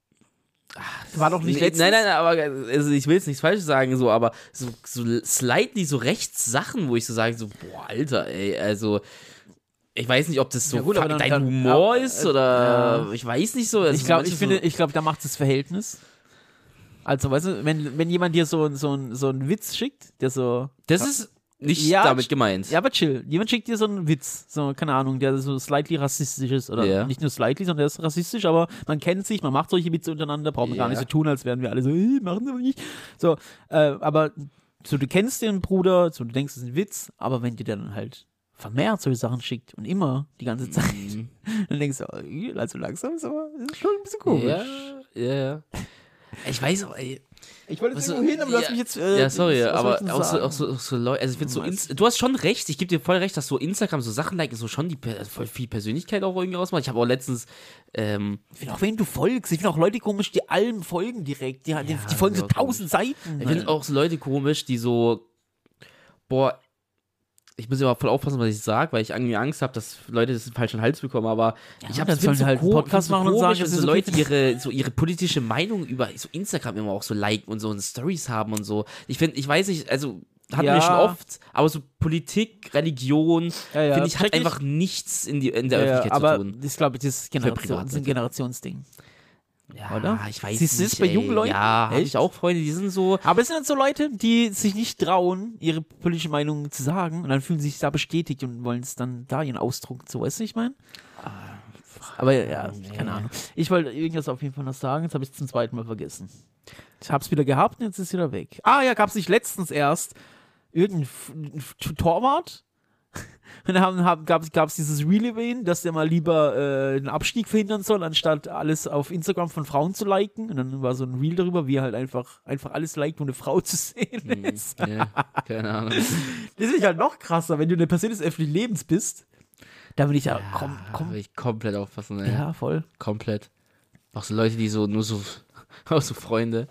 War doch nicht nee, letztens. nein, nein, nein, aber also ich will jetzt nichts Falsches sagen, so, aber so, so slightly so rechts Sachen, wo ich so sage, so, boah, Alter, ey, also ich weiß nicht, ob das so Ja gut, aber fuck dann- dein dann- Humor ja, ist äh, oder ja. ich weiß nicht so. Also Ich glaube, manche ich finde, so, ich glaube, da macht das Verhältnis. Also, weißt du, wenn, wenn jemand dir so, so, so einen Witz schickt, der so. das ist nicht Ja, damit gemeint. Ja, aber chill. Jemand schickt dir so einen Witz, so, keine Ahnung, der so slightly rassistisch ist. Oder Ja. nicht nur slightly, sondern der ist rassistisch, aber man kennt sich, man macht solche Witze untereinander, braucht man gar Ja. nicht so tun, als wären wir alle so, äh, machen wir nicht. So, äh, aber so, du kennst den Bruder, so, du denkst, es ist ein Witz, aber wenn dir der dann halt vermehrt solche Sachen schickt und immer die ganze Zeit, Mhm. dann denkst du, oh, also langsam ist aber ist schon ein bisschen komisch. Ja, ja, ja. Ich weiß auch, ey. Ich wollte Was jetzt so- irgendwo hin, aber du ja, hast mich jetzt. Äh, ja, sorry, was soll aber ich denn auch so, sagen? auch so, auch so Leute, also ich finde so, Du meinst- Inst- du hast schon recht, ich gebe dir voll recht, dass so Instagram so Sachen liken, so schon die per- voll viel Persönlichkeit auch irgendwie ausmacht. Ich habe auch letztens, ähm, Ich finde auch, wenn du folgst, ich finde auch Leute komisch, die allem folgen direkt. Die, die, die folgen so ja, komisch. tausend Seiten. ich finde auch so Leute komisch, die so, boah, ich muss immer voll aufpassen, was ich sage, weil ich irgendwie Angst habe, dass Leute das falsch in den Hals bekommen, aber ich habe dann sollen sie halt einen Podcast machen und sagen, dass das ist so okay. Leute ihre, so ihre politische Meinung über so Instagram immer auch so liken und so und Stories haben und so. Ich finde, ich weiß nicht, also hatten Ja. wir schon oft, aber so Politik, Religion, Ja, ja, finde ich, hat check ich. einfach nichts in, die, in der Ja, Öffentlichkeit aber zu tun. das glaube ich, das ist, Generation, privat, das ist ein bitte. Generationsding. Ja, oder? ich weiß Siehst du nicht. das bei ey. jungen Leuten? Ja, habe Echt? ich auch Freunde, die sind so. Aber es sind dann so Leute, die sich nicht trauen, ihre politische Meinung zu sagen und dann fühlen sie sich da bestätigt und wollen es dann da ihren Ausdruck so, weißt du, ich meine? Aber ja, keine Ahnung. Ich wollte irgendwas auf jeden Fall noch sagen, jetzt habe ich es zum zweiten Mal vergessen. Ich habe es wieder gehabt und jetzt ist es wieder weg. Ah ja, gab es nicht letztens erst irgendein F- F- Torwart? Und dann haben, haben, gab es dieses Reel über ihn, dass der mal lieber äh, den Abstieg verhindern soll, anstatt alles auf Instagram von Frauen zu liken. Und dann war so ein Reel darüber, wie er halt einfach, einfach alles liked, wo eine Frau zu sehen ist. Ja, keine Ahnung. Das finde ich halt noch krasser, wenn du eine Person des öffentlichen Lebens bist. Da bin ich ja, komm, Da komm. will ich komplett aufpassen, ey. Ja, voll. Komplett. Auch so Leute, die so, nur so, auch so Freunde.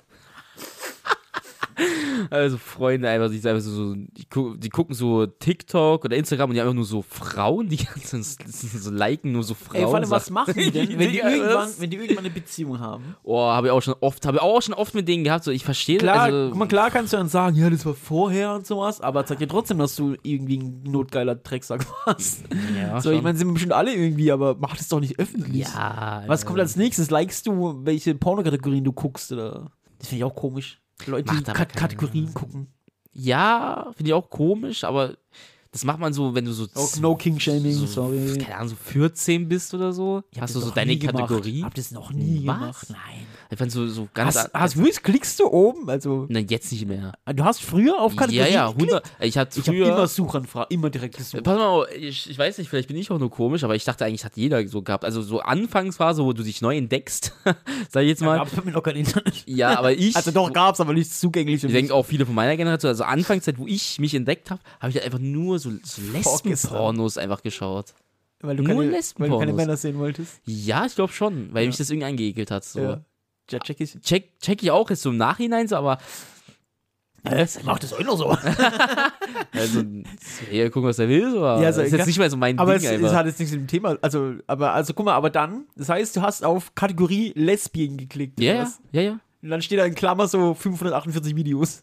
Also Freunde einfach, die, einfach so, so die, gu die gucken so TikTok oder Instagram und die haben einfach nur so Frauen, die ganzen so liken, nur so Frauen. Ey, vor allem, was machen die denn, wenn die, Digga, irgendwann, was? wenn die irgendwann eine Beziehung haben? Oh, habe ich auch schon oft, habe ich auch schon oft mit denen gehabt, so ich verstehe Klar, also, guck mal, klar kannst du dann sagen, ja, das war vorher und sowas, aber sag dir trotzdem, dass du irgendwie ein notgeiler Drecksack warst. ja, So, ich schon. meine, sind wir bestimmt alle irgendwie, aber mach das doch nicht öffentlich. ja, Was kommt als nächstes? Likest du, welche Pornokategorien du guckst? Oder? Das finde ich auch komisch. Leute, die Macht aber Kat keinen Kategorien gucken. Ja, finde ich auch komisch, aber das macht man so, wenn du so, Oh, no King-Shaming, so sorry. keine Ahnung, so vierzehn bist oder so. Ich hab Hast das du so noch deine nie gemacht. Kategorie? Hab das noch nie Was? gemacht. Nein. Einfach so, so ganz. Hast, hast du, klickst du oben? Also, Nein, jetzt nicht mehr. du hast früher auf Kategorien Ja, ja, geklickt? hundert. Ich hatte Ich habe früher. immer Suchanfragen, immer direkt gesucht. Pass mal, ich, ich weiß nicht, vielleicht bin ich auch nur komisch, aber ich dachte eigentlich, hat jeder so gehabt. Also so Anfangsphase, wo du dich neu entdeckst, sag ich jetzt Da mal. gab's bei mir noch kein Internet. Ja, aber ich. Also doch gab's, aber nicht zugänglich für Ich mich. denke auch viele von meiner Generation, also Anfangszeit, wo ich mich entdeckt habe, habe ich halt einfach nur so, so Lesben-Pornos einfach geschaut. Weil du nur keine, Lesben-Pornos. weil du keine Männer sehen wolltest. Ja, ich glaube schon, weil Ja. mich das irgendwie angeekelt hat. So. Ja. Ja, check ich. Check, check ich auch jetzt so im Nachhinein so, aber Hä? Mach das auch noch so. also, ja, gucken, was er will, so, aber Ja, also, das ist jetzt nicht mehr so mein Aber Ding es, einfach. es hat jetzt nichts mit dem Thema. Also, aber, also guck mal, aber dann, das heißt, du hast auf Kategorie Lesbien geklickt. ja, oder ja, was? ja, ja. Und dann steht da in Klammer so fünfhundertachtundvierzig Videos.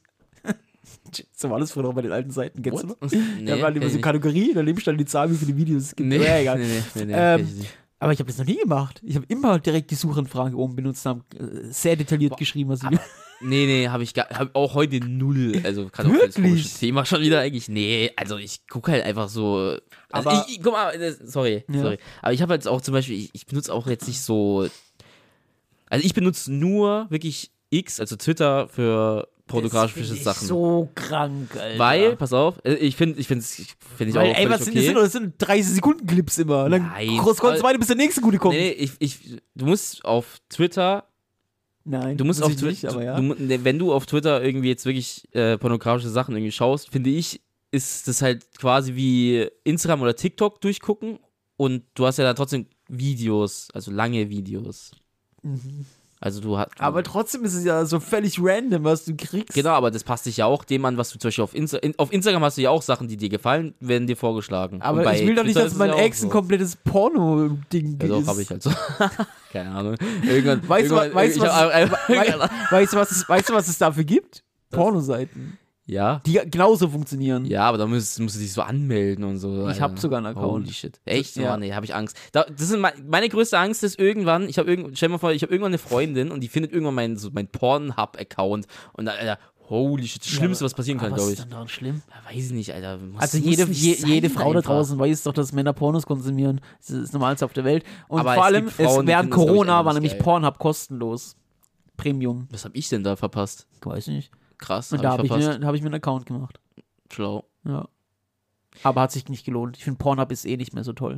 So war das früher noch bei den alten Seiten, kennst du noch? What? Nee, Ja, weil kenn immer ich so nicht. Kategorie, daneben stand die Zahl, wie viele Videos es gibt. Nee, Ja, egal. nee, nee, nee, nee, Ähm, kenn ich nicht. Aber ich habe das noch nie gemacht. Ich habe immer direkt die Suchanfrage oben benutzt, haben äh, sehr detailliert geschrieben, was ich. Nee, nee, habe ich gar, hab auch heute null. Also gerade auch das Wirklich? komische Thema schon wieder eigentlich. Nee, also ich gucke halt einfach so. Also Aber- ich, ich, guck mal, das- sorry, Ja. sorry. Aber ich habe jetzt auch zum Beispiel, ich, ich benutze auch jetzt nicht so. Also ich benutze nur wirklich X, also Twitter für pornografische Sachen. So krank, Alter. Weil, pass auf, äh, ich finde, ich finde, ich finde ich Weil, auch ey, völlig was sind das? okay. Sind, das sind dreißig Sekunden Clips immer. Und dann Nein, scrollst aber- du weiter, bis der nächste gute kommt. Nee, nee, ich, ich, du musst auf Twitter Nein, Du musst muss auf ich Twitter, nicht, aber ja. du, mu- ne, wenn du auf Twitter irgendwie jetzt wirklich äh, pornografische Sachen irgendwie schaust, finde ich, ist das halt quasi wie Instagram oder TikTok durchgucken und du hast ja dann trotzdem Videos, also lange Videos. Also du hast. aber trotzdem ist es ja so völlig random, was du kriegst. Genau, aber das passt sich ja auch dem an, was du zum Beispiel auf, Insta in, auf Instagram hast du ja auch Sachen, die dir gefallen, werden dir vorgeschlagen. Aber Und bei ich will doch nicht, Twitter dass ist es mein ja auch Ex ein so. komplettes Porno-Ding Ja, doch, ist. hab ich halt so. Keine Ahnung. Irgendwann. Weißt du, irgendwann, weißt, du, ich was, hab- wei- weißt, du, was es, weißt du, was es dafür gibt? Pornoseiten. Ja. Die genauso funktionieren. Ja, aber da musst, musst du dich so anmelden und so. Ich hab Alter. sogar einen Account. Holy shit. Echt? Ja. Ja. Nee, hab ich Angst. Da, das ist mein, meine größte Angst ist irgendwann, ich habe irgend, stell dir mal vor, ich habe irgendwann eine Freundin und die findet irgendwann meinen so mein Pornhub-Account und dann, Alter, holy shit, das Schlimmste, was passieren kann, Aber glaube was ich. ist denn daran schlimm? Ja, weiß ich nicht, Alter. Muss, Also muss jede, nicht je, sein jede Frau da einfach. draußen weiß doch, dass Männer Pornos konsumieren. Das ist das Normalste auf der Welt. Und Aber vor es allem, gibt Frauen, es, die während finden das, glaub ich, Corona einfach war nicht nämlich geil. Pornhub kostenlos. Premium. Was hab ich denn da verpasst? Ich weiß nicht. Krass, Und hab da ich habe ich, verpasst. mir- hab ich mir einen Account gemacht. Schlau. Ja. Aber hat sich nicht gelohnt. Ich finde, Pornhub ist eh nicht mehr so toll.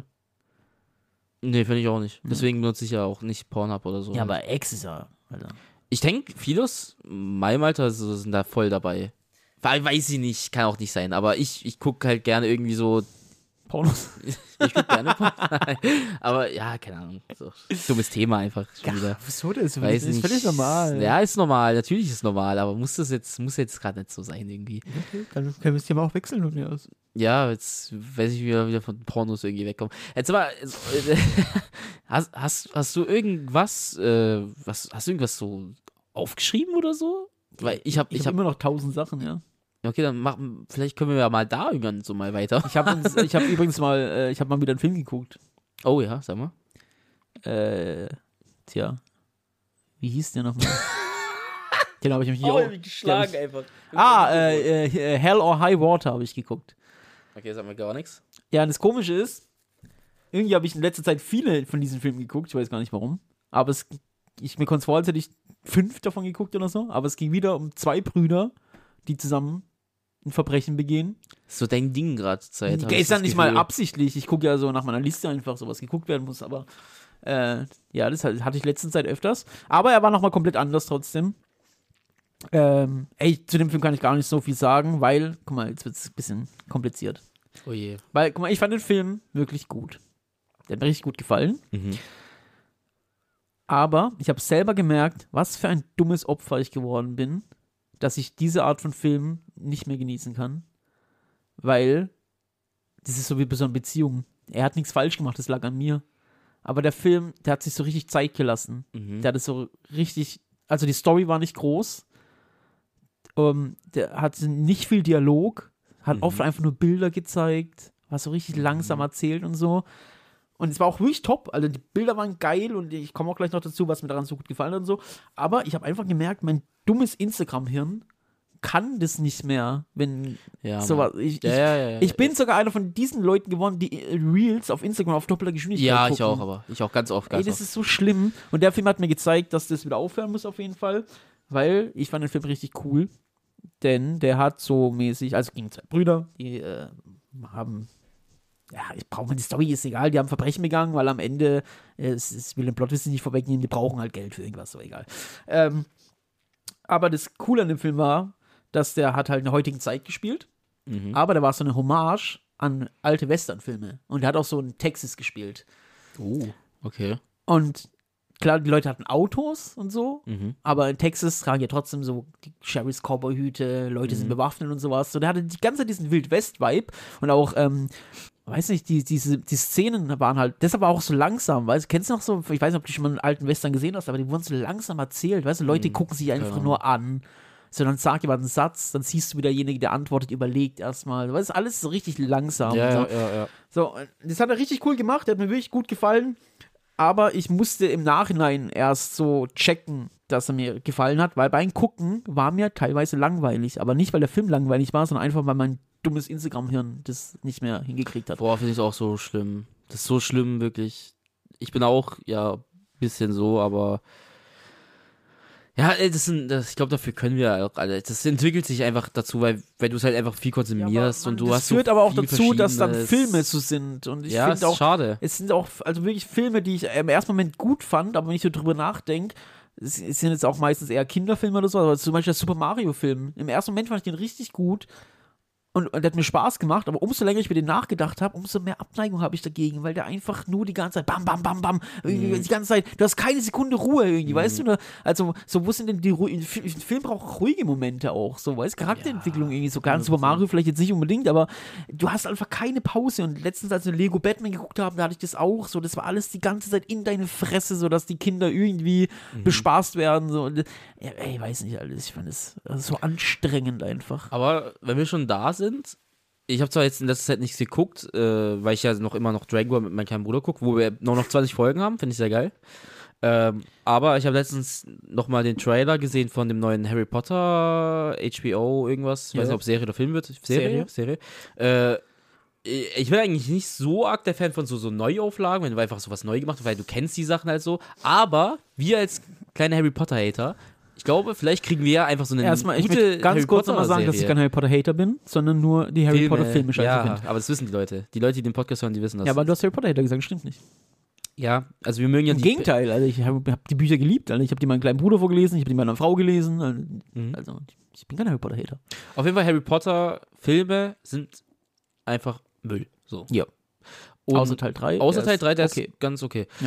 Nee, finde ich auch nicht. Deswegen benutze ich ja auch nicht Pornhub oder so. Ja, aber Ex ist ja. Alter. Ich denke, viele aus meinem Alter so sind da voll dabei. Weil, weiß ich nicht, kann auch nicht sein, aber ich, ich gucke halt gerne irgendwie so. Pornos. Ich gucke gerne Porn. Aber ja, keine Ahnung. So, dummes Thema einfach schon wieder. Wieso das? Weiß das ist nicht. völlig normal. Ja, ist normal, natürlich ist es normal, aber muss das jetzt, muss jetzt gerade nicht so sein irgendwie. Okay, dann können wir das Thema auch wechseln von mir aus. Ja, jetzt weiß ich wieder, wieder von Pornos irgendwie wegkommen. Jetzt aber, äh, hast, hast, hast du irgendwas, äh, was, hast du irgendwas so aufgeschrieben oder so? Weil ich habe, Ich, ich habe habe, immer noch tausend Sachen, ja. okay, dann machen, vielleicht können wir ja mal da irgendwann so mal weiter. Ich habe ich hab übrigens mal, äh, ich habe mal wieder einen Film geguckt. Oh ja, sag mal. Äh, tja. Wie hieß der nochmal? Den habe ich mich hier auch. geschlagen einfach. Ah, äh, äh, Hell or High Water habe ich geguckt. Okay, sag mal gar nichts. Ja, und das Komische ist, irgendwie habe ich in letzter Zeit viele von diesen Filmen geguckt, ich weiß gar nicht warum. Aber es, ich, mir kommt es vor, als hätte ich fünf davon geguckt oder so. Aber es ging wieder um zwei Brüder, die zusammen ein Verbrechen begehen. So dein Ding gerade zur Zeit. hab ich Ist dann das nicht mal Gefühl. absichtlich. Ich gucke ja so nach meiner Liste einfach, so was geguckt werden muss. Aber äh, ja, das hat- hatte ich letzten Zeit öfters. Aber er war nochmal komplett anders trotzdem. Ähm, ey, zu dem Film kann ich gar nicht so viel sagen, weil, guck mal, jetzt wird es ein bisschen kompliziert. Oh je. Weil, guck mal, ich fand den Film wirklich gut. Der hat mir richtig gut gefallen. Mhm. Aber ich habe selber gemerkt, was für ein dummes Opfer ich geworden bin, dass ich diese Art von Film nicht mehr genießen kann. Weil das ist so wie bei so einer Beziehung. Er hat nichts falsch gemacht, das lag an mir. Aber der Film, der hat sich so richtig Zeit gelassen. Mhm. Der hat es so richtig, also die Story war nicht groß. Um, der hat nicht viel Dialog, hat Mhm. oft einfach nur Bilder gezeigt, war so richtig langsam erzählt und so. Und es war auch wirklich top. Also die Bilder waren geil und ich komme auch gleich noch dazu, was mir daran so gut gefallen hat und so. Aber ich habe einfach gemerkt, mein dummes Instagram-Hirn kann das nicht mehr, wenn Ja, sowas. Ich, Ja, ich, ja, ja, ja. ich bin sogar einer von diesen Leuten geworden, die Reels auf Instagram auf doppelter Geschwindigkeit Ja, gucken. ich auch, aber. Ich auch ganz oft, Ey, ganz das oft. ist so schlimm. Und der Film hat mir gezeigt, dass das wieder aufhören muss auf jeden Fall, weil ich fand den Film richtig cool, denn der hat so mäßig, also gegen zwei Brüder, die äh, haben, ja, ich brauche mal die Story, ist egal, die haben Verbrechen begangen, weil am Ende, äh, es, es will den Plot nicht vorwegnehmen, die brauchen halt Geld für irgendwas, so egal. Ähm, aber das Coole an dem Film war, dass der hat halt in der heutigen Zeit gespielt, Mhm. aber der war so eine Hommage an alte Westernfilme und der hat auch so in Texas gespielt. Oh, okay. Und klar, die Leute hatten Autos und so, Mhm. aber in Texas tragen ja trotzdem so die Sheriff's Cowboy-Hüte, Leute sind bewaffnet und sowas. So, der hatte die ganze Zeit diesen Wild-West-Vibe und auch, ähm, weiß nicht, die, diese, die Szenen waren halt, deshalb war auch so langsam, weißt du, kennst du noch so, ich weiß nicht, ob du schon mal einen alten Western gesehen hast, aber die wurden so langsam erzählt, weißt du, Leute gucken sich einfach ja. nur an. So, dann sagt jemand einen Satz, dann siehst du, wie derjenige, der antwortet, überlegt erstmal. Weißt du, alles so richtig langsam. Ja, so. ja, ja, ja. So, das hat er richtig cool gemacht, der hat mir wirklich gut gefallen. Aber ich musste im Nachhinein erst so checken, dass er mir gefallen hat, weil beim Gucken war mir teilweise langweilig. Aber nicht, weil der Film langweilig war, sondern einfach, weil mein dummes Instagram-Hirn das nicht mehr hingekriegt hat. Boah, finde ich auch so schlimm. Das ist so schlimm, wirklich. Ich bin auch, ja, ein bisschen so, aber ja, ey, das sind, das, ich glaube, dafür können wir auch alle. Das entwickelt sich einfach dazu, weil, weil du es halt einfach viel konsumierst und du das hast so führt aber auch viel dazu, dass dann Verschiedenes. Filme so sind. Und ich Ja, finde ist auch, schade. es sind auch, also wirklich Filme, die ich im ersten Moment gut fand, aber wenn ich so drüber nachdenke, es es sind jetzt auch meistens eher Kinderfilme oder so, aber zum Beispiel der Super Mario-Film. Im ersten Moment fand ich den richtig gut und, und der hat mir Spaß gemacht, aber umso länger ich mir den nachgedacht habe, umso mehr Abneigung habe ich dagegen, weil der einfach nur die ganze Zeit bam, bam, bam, bam, irgendwie die ganze Zeit, du hast keine Sekunde Ruhe irgendwie, weißt du? Ne? Also, so, wo sind denn die Ruhe? Ein Film braucht ruhige Momente auch, so, weißt du? Charakterentwicklung irgendwie, so ganz Super Mario vielleicht jetzt nicht unbedingt, aber du hast einfach keine Pause und letztens, als wir Lego Batman geguckt haben, da hatte ich das auch so, das war alles die ganze Zeit in deine Fresse, so dass die Kinder irgendwie bespaßt werden, so. Und, ja, ey, weiß nicht alles, ich fand es so anstrengend einfach. Aber wenn wir schon da sind, ich habe zwar jetzt in letzter Zeit nichts geguckt, äh, weil ich ja noch immer noch Dragon Ball mit meinem kleinen Bruder gucke, wo wir nur noch zwanzig Folgen haben, finde ich sehr geil. Ähm, aber ich habe letztens nochmal den Trailer gesehen von dem neuen Harry Potter, H B O, irgendwas. Ich Ja. weiß nicht, ob Serie oder Film wird. Serie? Serie. Äh, ich bin eigentlich nicht so arg der Fan von so, so Neuauflagen, wenn du einfach sowas neu gemacht hast, weil du kennst die Sachen halt so. Aber wir als kleine Harry Potter-Hater, ich glaube, vielleicht kriegen wir ja einfach so eine Erstmal, ich gute will ganz Harry kurz nochmal sagen, dass ich Potter-Serie. kein Harry Potter-Hater bin, sondern nur die Harry Potter-Filme scheiße Ja, finde. aber das wissen die Leute. Die Leute, die den Podcast hören, die wissen das. Ja, aber du hast Harry Potter-Hater gesagt, stimmt nicht. Ja, also wir mögen ja Im die Gegenteil, also ich habe hab die Bücher geliebt, also ich habe die meinem kleinen Bruder vorgelesen, ich habe die meiner Frau gelesen, also, Mhm. also ich bin kein Harry Potter-Hater. Auf jeden Fall, Harry Potter Filme sind einfach Müll. So. Ja. Und Außer Teil drei. außer der Teil ist drei, der okay. ist ganz okay. Ja.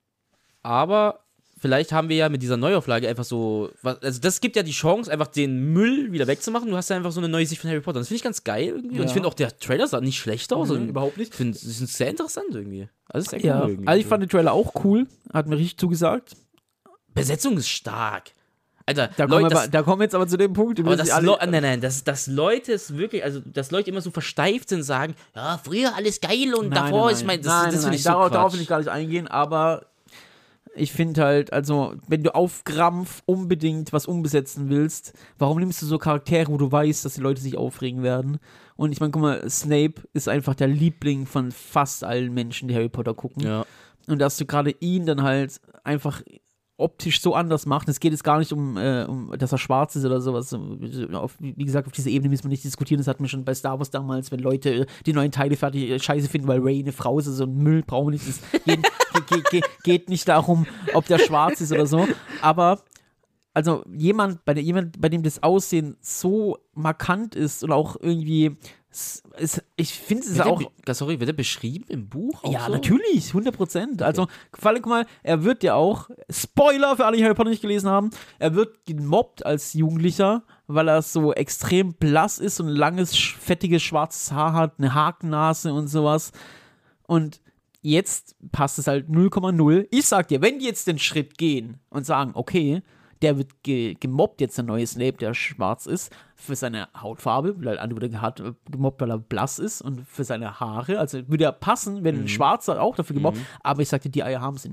Aber vielleicht haben wir ja mit dieser Neuauflage einfach so, was- also das gibt ja die Chance, einfach den Müll wieder wegzumachen. Du hast ja einfach so eine neue Sicht von Harry Potter. Das finde ich ganz geil irgendwie. Und Ja. ich finde auch, der Trailer sah nicht schlecht aus. Mhm, Und überhaupt nicht. Ich finde, sie sind sehr interessant irgendwie. Also sehr cool Ja, irgendwie. also ich fand den Trailer auch cool, hat mir richtig zugesagt. Besetzung ist stark. Alter, Da, kommen, Leute, wir, das, da kommen wir jetzt aber zu dem Punkt, über aber den das sie Leu- alle... nein, nein, dass, dass Leute es wirklich, also dass Leute immer so versteift sind, sagen, ja, früher alles geil und Nein, davor nein, ist mein, das, nein, das nein, finde nein, ich so darauf, Quatsch. darauf will ich gar nicht eingehen, aber ich finde halt, also, wenn du auf Krampf unbedingt was umbesetzen willst, warum nimmst du so Charaktere, wo du weißt, dass die Leute sich aufregen werden? Und ich meine, guck mal, Snape ist einfach der Liebling von fast allen Menschen, die Harry Potter gucken. Ja. Und dass du gerade ihn dann halt einfach optisch so anders macht. Es geht jetzt gar nicht um, äh, um, dass er schwarz ist oder sowas. Auf, wie gesagt, auf dieser Ebene müssen wir nicht diskutieren. Das hatten wir schon bei Star Wars damals, wenn Leute die neuen Teile fertig äh, scheiße finden, weil Rey eine Frau ist, so ein Müll brauchen wir nicht. Es geht, geht, geht, geht nicht darum, ob der schwarz ist oder so. Aber also jemand, bei der, jemand, bei dem das Aussehen so markant ist und auch irgendwie es, es, ich finde es ist Wird auch der, be- sorry, wird er beschrieben im Buch? Auch ja, so? natürlich, hundert Prozent. Also, vor guck mal, er wird ja auch, Spoiler für alle, die Harry Potter nicht gelesen haben, er wird gemobbt als Jugendlicher, weil er so extrem blass ist und langes, sch- fettiges, schwarzes Haar hat, eine Hakennase und sowas. Und jetzt passt es halt null Komma null. Ich sag dir, wenn die jetzt den Schritt gehen und sagen, okay, der wird ge gemobbt, jetzt der neue Snape, der schwarz ist, für seine Hautfarbe, weil der andere wurde hart gemobbt, weil er blass ist und für seine Haare, also würde er passen, wenn ein Schwarzer auch dafür gemobbt, aber ich sagte, die Eier haben sie nicht.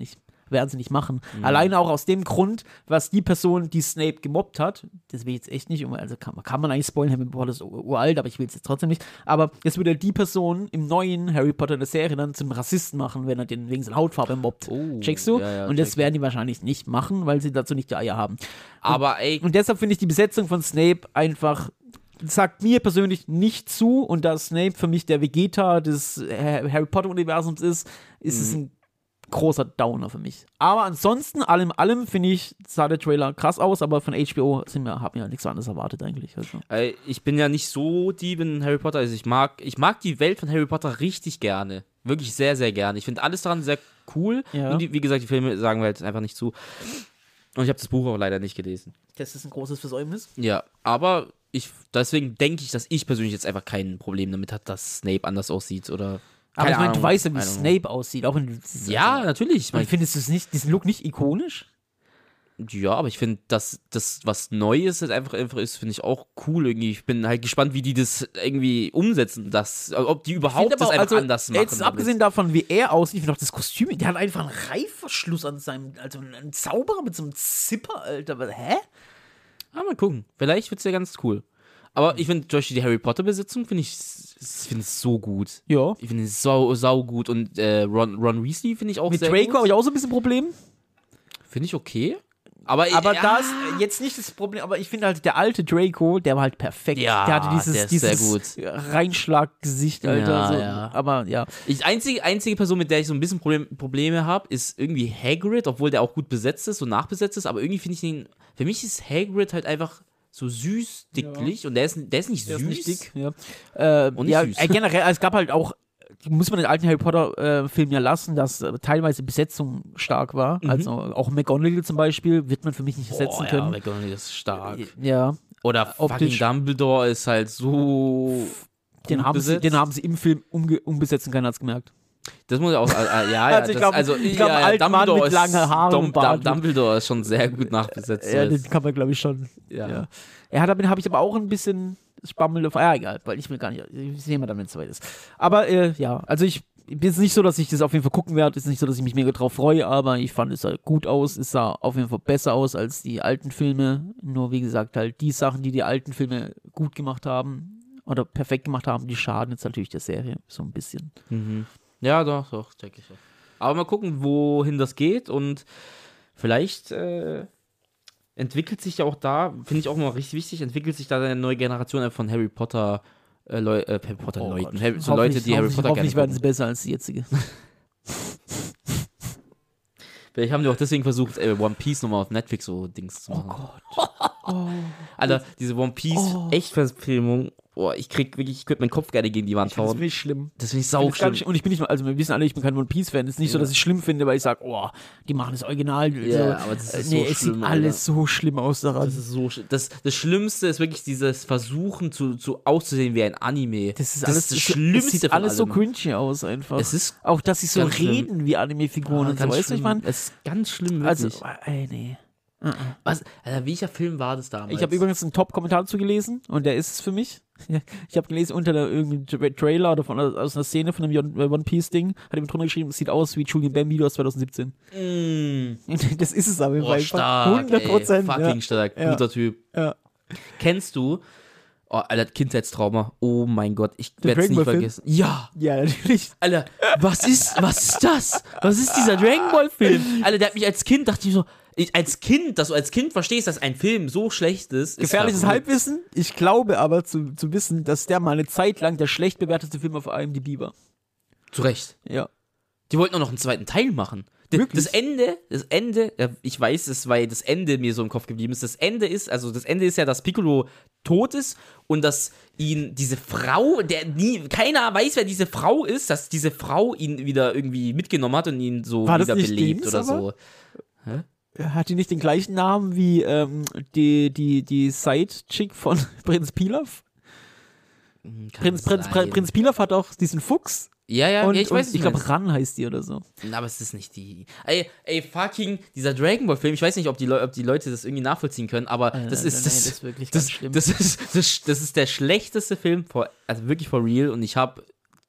werden sie nicht machen. Mhm. Alleine auch aus dem Grund, was die Person, die Snape gemobbt hat, das will ich jetzt echt nicht, also kann, kann man eigentlich spoilern, Harry Potter ist uralt, aber ich will es jetzt trotzdem nicht, aber jetzt würde die Person im neuen Harry Potter in der Serie dann zum Rassisten machen, wenn er den wegen seiner Hautfarbe mobbt. Oh, Checkst du? Ja, ja, und das check. werden die wahrscheinlich nicht machen, weil sie dazu nicht die Eier haben. Aber ey, Und deshalb finde ich die Besetzung von Snape einfach, sagt mir persönlich nicht zu, und da Snape für mich der Vegeta des Harry Potter-Universums ist, ist mhm. es ein großer Downer für mich. Aber ansonsten, allem allem, finde ich, sah der Trailer krass aus, aber von H B O sind wir, haben wir ja nichts anderes erwartet eigentlich. Also. Ey, ich bin ja nicht so deep in Harry Potter, also ich mag, ich mag die Welt von Harry Potter richtig gerne. Wirklich sehr, sehr gerne. Ich finde alles daran sehr cool. Ja. Und die, wie gesagt, die Filme sagen wir halt einfach nicht zu. Und ich habe das Buch auch leider nicht gelesen. Das ist ein großes Versäumnis. Ja, aber ich, deswegen denke ich, dass ich persönlich jetzt einfach kein Problem damit habe, dass Snape anders aussieht oder. Aber ich meine, du Ahnung, weißt ja, wie keine Ahnung. Snape aussieht. Auch wenn du, Ja, also, natürlich. Ich mein, findest du es nicht, diesen Look nicht ikonisch? ja, aber ich finde, dass das, was Neues jetzt einfach, einfach ist, finde ich auch cool irgendwie. Ich bin halt gespannt, wie die das irgendwie umsetzen, das, ob die überhaupt das auch, einfach also, anders machen. Jetzt abgesehen davon, wie er aussieht, ich finde auch das Kostüm, der hat einfach einen Reißverschluss an seinem, also einen Zauberer mit so einem Zipper, Alter. Was, hä? Ah, mal gucken. Vielleicht wird es ja ganz cool. Aber ich finde, zum Beispiel die Harry Potter-Besitzung finde ich, finde ich so gut. Ja. Ich finde es sau, sau gut. Und äh, Ron, Ron Weasley finde ich auch Mit sehr Draco habe gut. ich auch so ein bisschen Problem. Finde ich okay. Aber, Aber ja, da ist jetzt nicht das Problem, aber ich finde halt, der alte Draco, der war halt perfekt. Ja, der hatte dieses, der ist dieses sehr Reinschlaggesicht, Alter. Ja, so. ja. Aber ja. Die einzige, einzige Person, mit der ich so ein bisschen Problem, Probleme habe, ist irgendwie Hagrid, obwohl der auch gut besetzt ist, so nachbesetzt ist. Aber irgendwie finde ich den, für mich ist Hagrid halt einfach so süß, dicklich. Ja. Und der ist, der ist nicht Der süß. ist nicht dick, ja. Äh, Und nicht ja, süß. äh, generell, also es gab halt auch, muss man den alten Harry Potter-Film äh, ja lassen, dass äh, teilweise Besetzung stark war. Mhm. Also auch McGonagall zum Beispiel wird man für mich nicht ersetzen Boah, können. Ja, McGonagall ist stark. Ja. Oder optisch. fucking Dumbledore ist halt so. Den haben, sie, besetzt. den haben sie im Film umge umbesetzen, keiner hat es gemerkt. Das muss ich auch. Äh, äh, ja, ja. Also ich das, glaub, also, ich glaub, ja, ein alter Mann mit ist- langen Haaren Dum, und Bart. Dum, Dumbledore ist schon sehr gut nachbesetzt. Ja, so den jetzt. kann man, glaube ich, schon. Ja. Ja. Er hat, habe ich aber auch ein bisschen Spammel. Ja, egal, weil ich will gar nicht. Ich sehe mal dann, wenn es soweit ist. Aber äh, ja, also ich. Es ist nicht so, dass ich das auf jeden Fall gucken werde. Es ist nicht so, dass ich mich mega drauf freue, aber ich fand, es sah gut aus. Es sah auf jeden Fall besser aus als die alten Filme. Nur, wie gesagt, halt die Sachen, die die alten Filme gut gemacht haben oder perfekt gemacht haben, die schaden jetzt natürlich der Serie so ein bisschen. Mhm. Ja, doch, doch, check ich auch. Aber mal gucken, wohin das geht und vielleicht äh, entwickelt sich ja auch da, finde ich auch noch richtig wichtig, entwickelt sich da eine neue Generation von Harry Potter äh, Leu äh, Harry Potter Oh Leuten, Gott. Harry, so Hoffentlich- Leute, die Harry hoffentlich- Potter Hoffentlich gerne werden sie gucken. besser als die jetzige. Vielleicht haben die auch deswegen versucht, äh, One Piece nochmal auf Netflix so Dings zu machen. Oh. Alter, diese One Piece Oh. Echtverfilmung, boah, ich krieg wirklich, ich könnte meinen Kopf gerne gegen die Wand Ich finde es hauen. wirklich schlimm. Das finde ich Ich sau find's schlimm. ganz schlimm. Und ich bin nicht mal, also wir wissen alle, ich bin kein One Piece Fan. Es ist nicht so, Ja. dass ich schlimm finde, weil ich sage, oh, die machen das Original. Ja, so. aber das ist nee, so es schlimm, sieht Alter. alles so schlimm aus daran. Das ist so sch- das, das Schlimmste ist wirklich dieses Versuchen zu, zu auszusehen wie ein Anime. Das ist alles das es- Schlimmste Es sieht von alles so allem. cringy aus einfach. Es ist auch, dass sie so ganz schlimm. reden wie Anime-Figuren und so. ganz Weißt du, ich schlimm. meine? Es ist ganz schlimm, Also, wirklich. ey, nee. Was, Alter, welcher Film war das damals? Ich habe übrigens einen Top-Kommentar zu gelesen und der ist es für mich. Ich habe gelesen unter der irgendeinem Tra- Trailer oder von, aus einer Szene von einem One Piece-Ding, hat jemand drunter geschrieben, es sieht aus wie Julian Bam-Video aus zwanzig siebzehn. Mm. Das ist es aber Boah, einfach. stark, hundert Prozent. ey, fucking Ja. stark, Ja. guter Typ. Ja. Kennst du, oh, Alter, Kindheitstrauma, oh mein Gott, ich Der werde es Dragon nie Ball Film? vergessen. Ja, ja, natürlich. Alter, was ist, was ist das? Was ist dieser Dragon Ball Film? Alter, der hat mich als Kind, dachte ich so, ich, als Kind, dass du als Kind verstehst, dass ein Film so schlecht ist. ist Gefährliches verrückt. Halbwissen. Ich glaube aber zu, zu wissen, dass der mal eine Zeit lang der schlecht bewertete Film auf I M D B war. Zu Recht. Ja. Die wollten auch noch einen zweiten Teil machen. D- Wirklich? Das Ende, das Ende, ja, ich weiß es, weil das Ende mir so im Kopf geblieben ist. Das Ende ist, also das Ende ist ja, dass Piccolo tot ist und dass ihn diese Frau, der nie, keiner weiß, wer diese Frau ist, dass diese Frau ihn wieder irgendwie mitgenommen hat und ihn so War das wieder nicht belebt Dings oder aber? so. Hat die nicht den gleichen Namen wie ähm, die, die, die Side-Chick von Prinz Pilaf? Kann Prinz, Prinz, sein. Prinz, Prinz Pilaf hat auch diesen Fuchs. Ja, ja, Und, ja, ich weiß und es ich glaube, Ran heißt die oder so. Aber es ist nicht die. Ey, ey, fucking, dieser Dragon Ball Film, ich weiß nicht, ob die, Leu- ob die Leute das irgendwie nachvollziehen können, aber Nein, das nein, ist nein, das, nein, das ist wirklich das, ganz schlimm. das ist das, das ist der schlechteste Film, for, also wirklich for real, und ich habe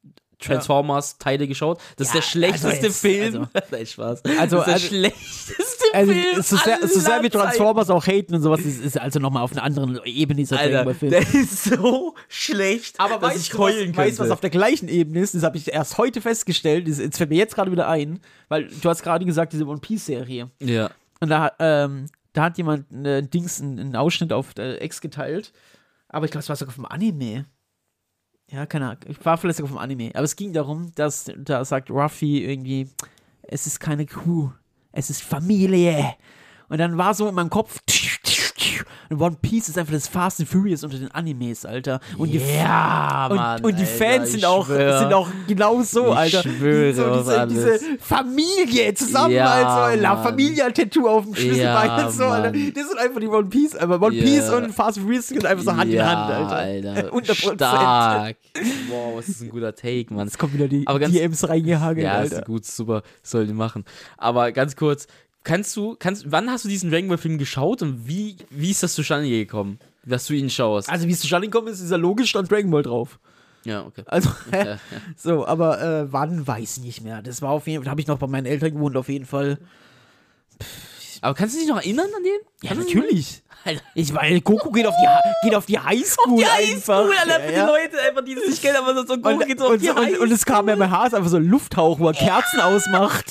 Transformers-Teile geschaut. Das Ja, ist der schlechteste also jetzt, Film. Nein, Spaß. Also- das ist der also- schlechteste Also, Film. so sehr, so sehr aller wie Transformers auch haten und sowas, ist, ist also nochmal auf einer anderen Ebene dieser Zeiten. Dragon Ball Alter, Film. der ist so schlecht, Aber dass weißt ich du, heulen was, weißt, könnte. was auf der gleichen Ebene ist? Das habe ich erst heute festgestellt. Das, jetzt fällt mir jetzt gerade wieder ein, weil du hast gerade gesagt, diese One Piece-Serie. ja. Und da, ähm, da hat jemand äh, Dings, einen, einen Ausschnitt auf äh, X geteilt. Aber ich glaube, es war sogar vom Anime. Ja, keine Ahnung. Ich war vielleicht sogar vom Anime. Aber es ging darum, dass da sagt Ruffy irgendwie, es ist keine Crew, es ist Familie. Und dann war so in meinem Kopf, und One Piece ist einfach das Fast and Furious unter den Animes, Alter. Und die, Ja, und, Mann, und die Alter, Fans ich sind auch, schwör. sind auch genau so, Ich Alter. schwöre so auf diese, alles. diese Familie zusammen, Ja, halt so, La Mann. Familia-Tattoo auf dem Schlüsselbein Ja, und so, Alter. Mann. Das sind einfach die One Piece, aber One Ja. Piece und Fast and Furious sind einfach so Hand ja, in Hand, Alter. Alter. hundert Prozent. Stark. Wow, was ist ein guter Take, Mann. Jetzt kommen wieder die Aber ganz- D Ms reingehagelt, Ja, Alter. ist gut, super, soll die machen. Aber ganz kurz, kannst du, kannst, wann hast du diesen Dragon Ball Film geschaut und wie, wie ist das zustande gekommen, dass du ihn schaust? Also, wie es zustande gekommen ist, ist ja logisch, stand Dragon Ball drauf. Ja, okay. Also, Ja, ja. so, aber äh, wann, weiß ich nicht mehr. Das war auf jeden Fall, da habe ich noch bei meinen Eltern gewohnt, auf jeden Fall. Aber kannst du dich noch erinnern an den? Ja, Kannst du dich noch- natürlich. Alter. Ich meine, Goku geht auf die, Ha- geht auf die Highschool Die einfach. Highschool, Alter, für Ja, ja. die Leute einfach, die das nicht kennen, aber so Goku Und, geht so auf und, die und, und, und es kam ja bei Haas einfach so ein Lufthauch, wo er Kerzen ausmacht.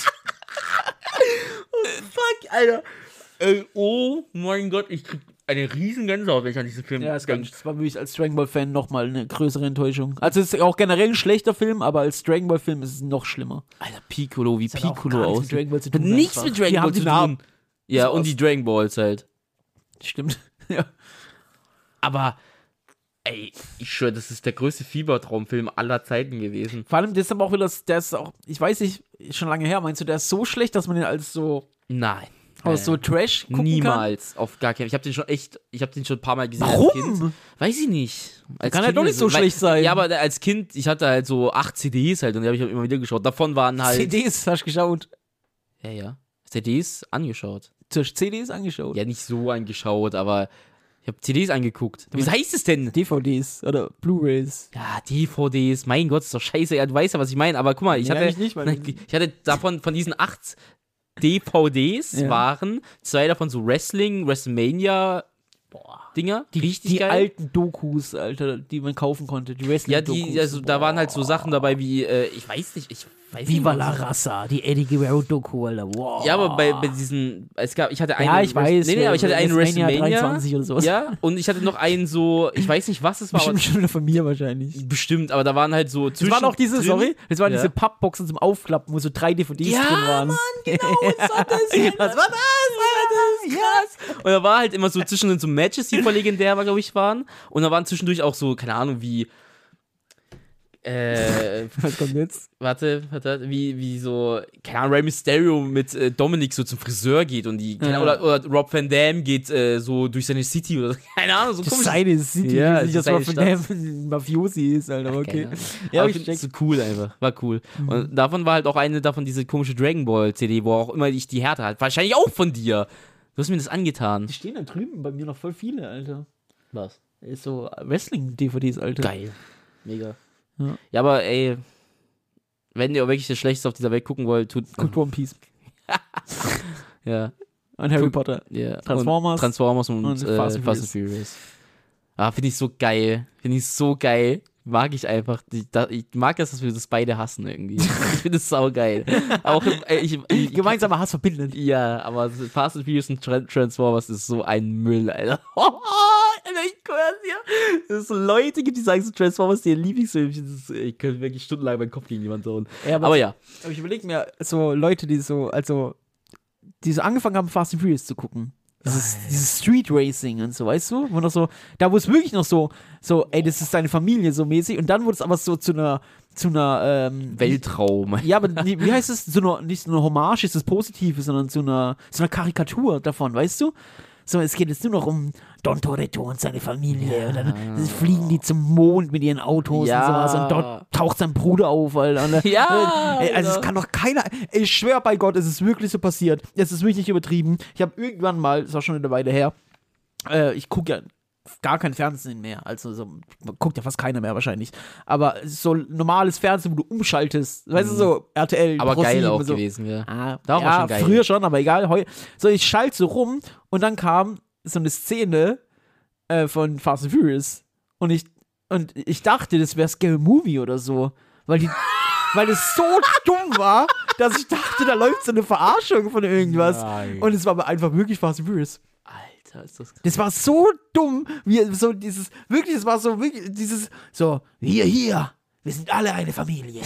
Fuck, Alter. Ey, oh mein Gott, ich krieg eine riesen Gänsehaut, wenn ich an diesen Film Ja, das, denke. das war für mich als Dragon Ball Fan nochmal eine größere Enttäuschung. Also es ist auch generell ein schlechter Film, aber als Dragon Ball Film ist es noch schlimmer. Alter, Piccolo, wie hat auch Piccolo gar nichts aussieht. mit Dragon Ball zu Hat tun nichts einfach. mit Dragon Die Ball haben zu die Namen. tun. Ja, So und aus- die Dragon Balls halt. Stimmt. Ja. Aber, ey, ich schwöre, das ist der größte Fiebertraumfilm aller Zeiten gewesen. Vor allem, das ist aber auch wieder, das- der ist auch, ich weiß nicht, ist schon lange her, meinst du, der ist so schlecht, dass man den als so, Nein. aus so Trash gucken Niemals, auf gar keinen. Ich habe den schon echt, ich habe den schon ein paar Mal gesehen als Warum? Kind. Weiß ich nicht. Als Kann halt Kind doch nicht so weil- schlecht sein. Ja, aber als Kind, ich hatte halt so acht C Ds halt und die habe ich halt immer wieder geschaut. Davon waren kann? halt. C Ds hast du geschaut. Ja, ja. C Ds angeschaut. Zur C Ds angeschaut. Ja, nicht so angeschaut, aber ich habe C Ds angeguckt. Wie heißt es denn? D V Ds oder Blu-Rays. Ja, D V Ds. Mein Gott, ist doch scheiße. Ja, du weißt ja, was ich meine. Aber guck mal, ich Nee, hatte, eigentlich nicht, weil- ich hatte davon, von diesen acht D V Ds Ja. waren zwei davon so Wrestling, WrestleMania Dinger. Die, richtig die geil. alten Dokus, Alter, die man kaufen konnte. Die Ja, Wrestling-Dokus. die, also da waren halt so Sachen dabei wie, äh, ich weiß nicht, ich weiß Viva nicht. la was- Raza, die Eddie Guerrero-Doku, Alter. Wow. Ja, aber bei, bei diesen, es gab, ich hatte einen. Ja, ich weiß. Nee, nee, aber ich hatte einen WrestleMania WrestleMania. dreiundzwanzig oder sowas. Ja, und ich hatte noch einen so, ich weiß nicht, was es war, aber Bestimmt schon wieder von mir wahrscheinlich. bestimmt, aber da waren halt so Das waren auch diese, drin- sorry, das waren Ja. diese Pappboxen zum Aufklappen, wo so drei D V Ds Ja, drin waren. Mann, genau, was war das? Was war das, Alter? Krass. Und da war halt immer so zwischendrin so Matches, die voll legendär war, glaube ich, waren. Und da waren zwischendurch auch so, keine Ahnung, wie. Äh, Was kommt jetzt? warte, warte, wie, wie so, keine Ahnung, Rey Mysterio mit äh, Dominic so zum Friseur geht und die, keine, Ja. oder, oder Rob Van Dam geht äh, so durch seine City oder so, keine Ahnung, so Das komisch. Seine City, Ja, ja, nicht, dass das man ist von seine dem Mafiosi ist, Alter, aber okay. Keine Ahnung. Ja, aber ich ich find's check. so cool einfach, war cool. Und davon war halt auch eine davon, diese komische Dragon Ball C D, wo auch immer ich die Härte hatte. Wahrscheinlich auch von dir. Du hast mir das angetan. Die stehen da drüben bei mir noch voll viele, Alter. Was? Ist so Wrestling-D V Ds, Alter. Geil. Mega. Ja. Ja, aber ey, wenn ihr wirklich das Schlechteste auf dieser Welt gucken wollt, tut. Guckt One Piece. Ja. Und Harry Tut- Potter. ja. Transformers Und Transformers und, und äh, Fast and Fast and Furious. Ah, finde ich so geil. Finde ich so geil. Mag ich einfach. Die, da, ich mag das, dass wir das beide hassen irgendwie. Ich finde es sau geil. Auch im, äh, ich, ich, Gemeinsamer Hass verbindet. Ja, aber Fast and Furious und Tran- Transformers ist so ein Müll, Alter. Alter, ich schwör's dir. Dass es so Leute gibt, die sagen, so Transformers, die Lieblingsfilm. Ich könnte wirklich stundenlang meinen Kopf gegen jemanden hauen. Ja, Aber ja. Aber ich überlege mir, so Leute, die so, also, die so angefangen haben, Fast and Furious zu gucken. Dieses, dieses Street Racing und so, weißt du? Wo noch so, da wo es wirklich noch so, so, ey, das ist deine Familie so mäßig. Und dann wurde es aber so zu einer, zu einer, ähm, Weltraum. ja, aber die, wie heißt es? So eine, nicht so eine Hommage ist das Positive, sondern zu einer, so einer Karikatur davon, weißt du? So, es geht jetzt nur noch um Don Toretto und seine Familie. Und dann fliegen die zum Mond mit ihren Autos Ja. und sowas. Und dort taucht sein Bruder auf, Alter. Und, Ja, Ey, also, Alter. es kann doch keiner. Ey, ich schwör bei Gott, es ist wirklich so passiert. Es ist wirklich nicht übertrieben. Ich habe irgendwann mal, das war schon eine Weile her, äh, ich gucke ja gar kein Fernsehen mehr. Also so, guckt ja fast keiner mehr wahrscheinlich. Aber so normales Fernsehen, wo du umschaltest, weißt du, so R T L, Aber geil auch so. gewesen, ja. Ah, War ja, schon geil. früher schon, aber egal. Heu so, ich schalte so rum und dann kam so eine Szene äh, von Fast and Furious und ich, und ich dachte, das wäre Scary Movie oder so, weil die weil es so dumm war, dass ich dachte, da läuft so eine Verarschung von irgendwas. Nein. Und es war aber einfach wirklich Fast and Furious. Alter, ist das krass. Das war so dumm, wie so dieses, wirklich, es war so wirklich dieses, so, hier, hier, wir sind alle eine Familie.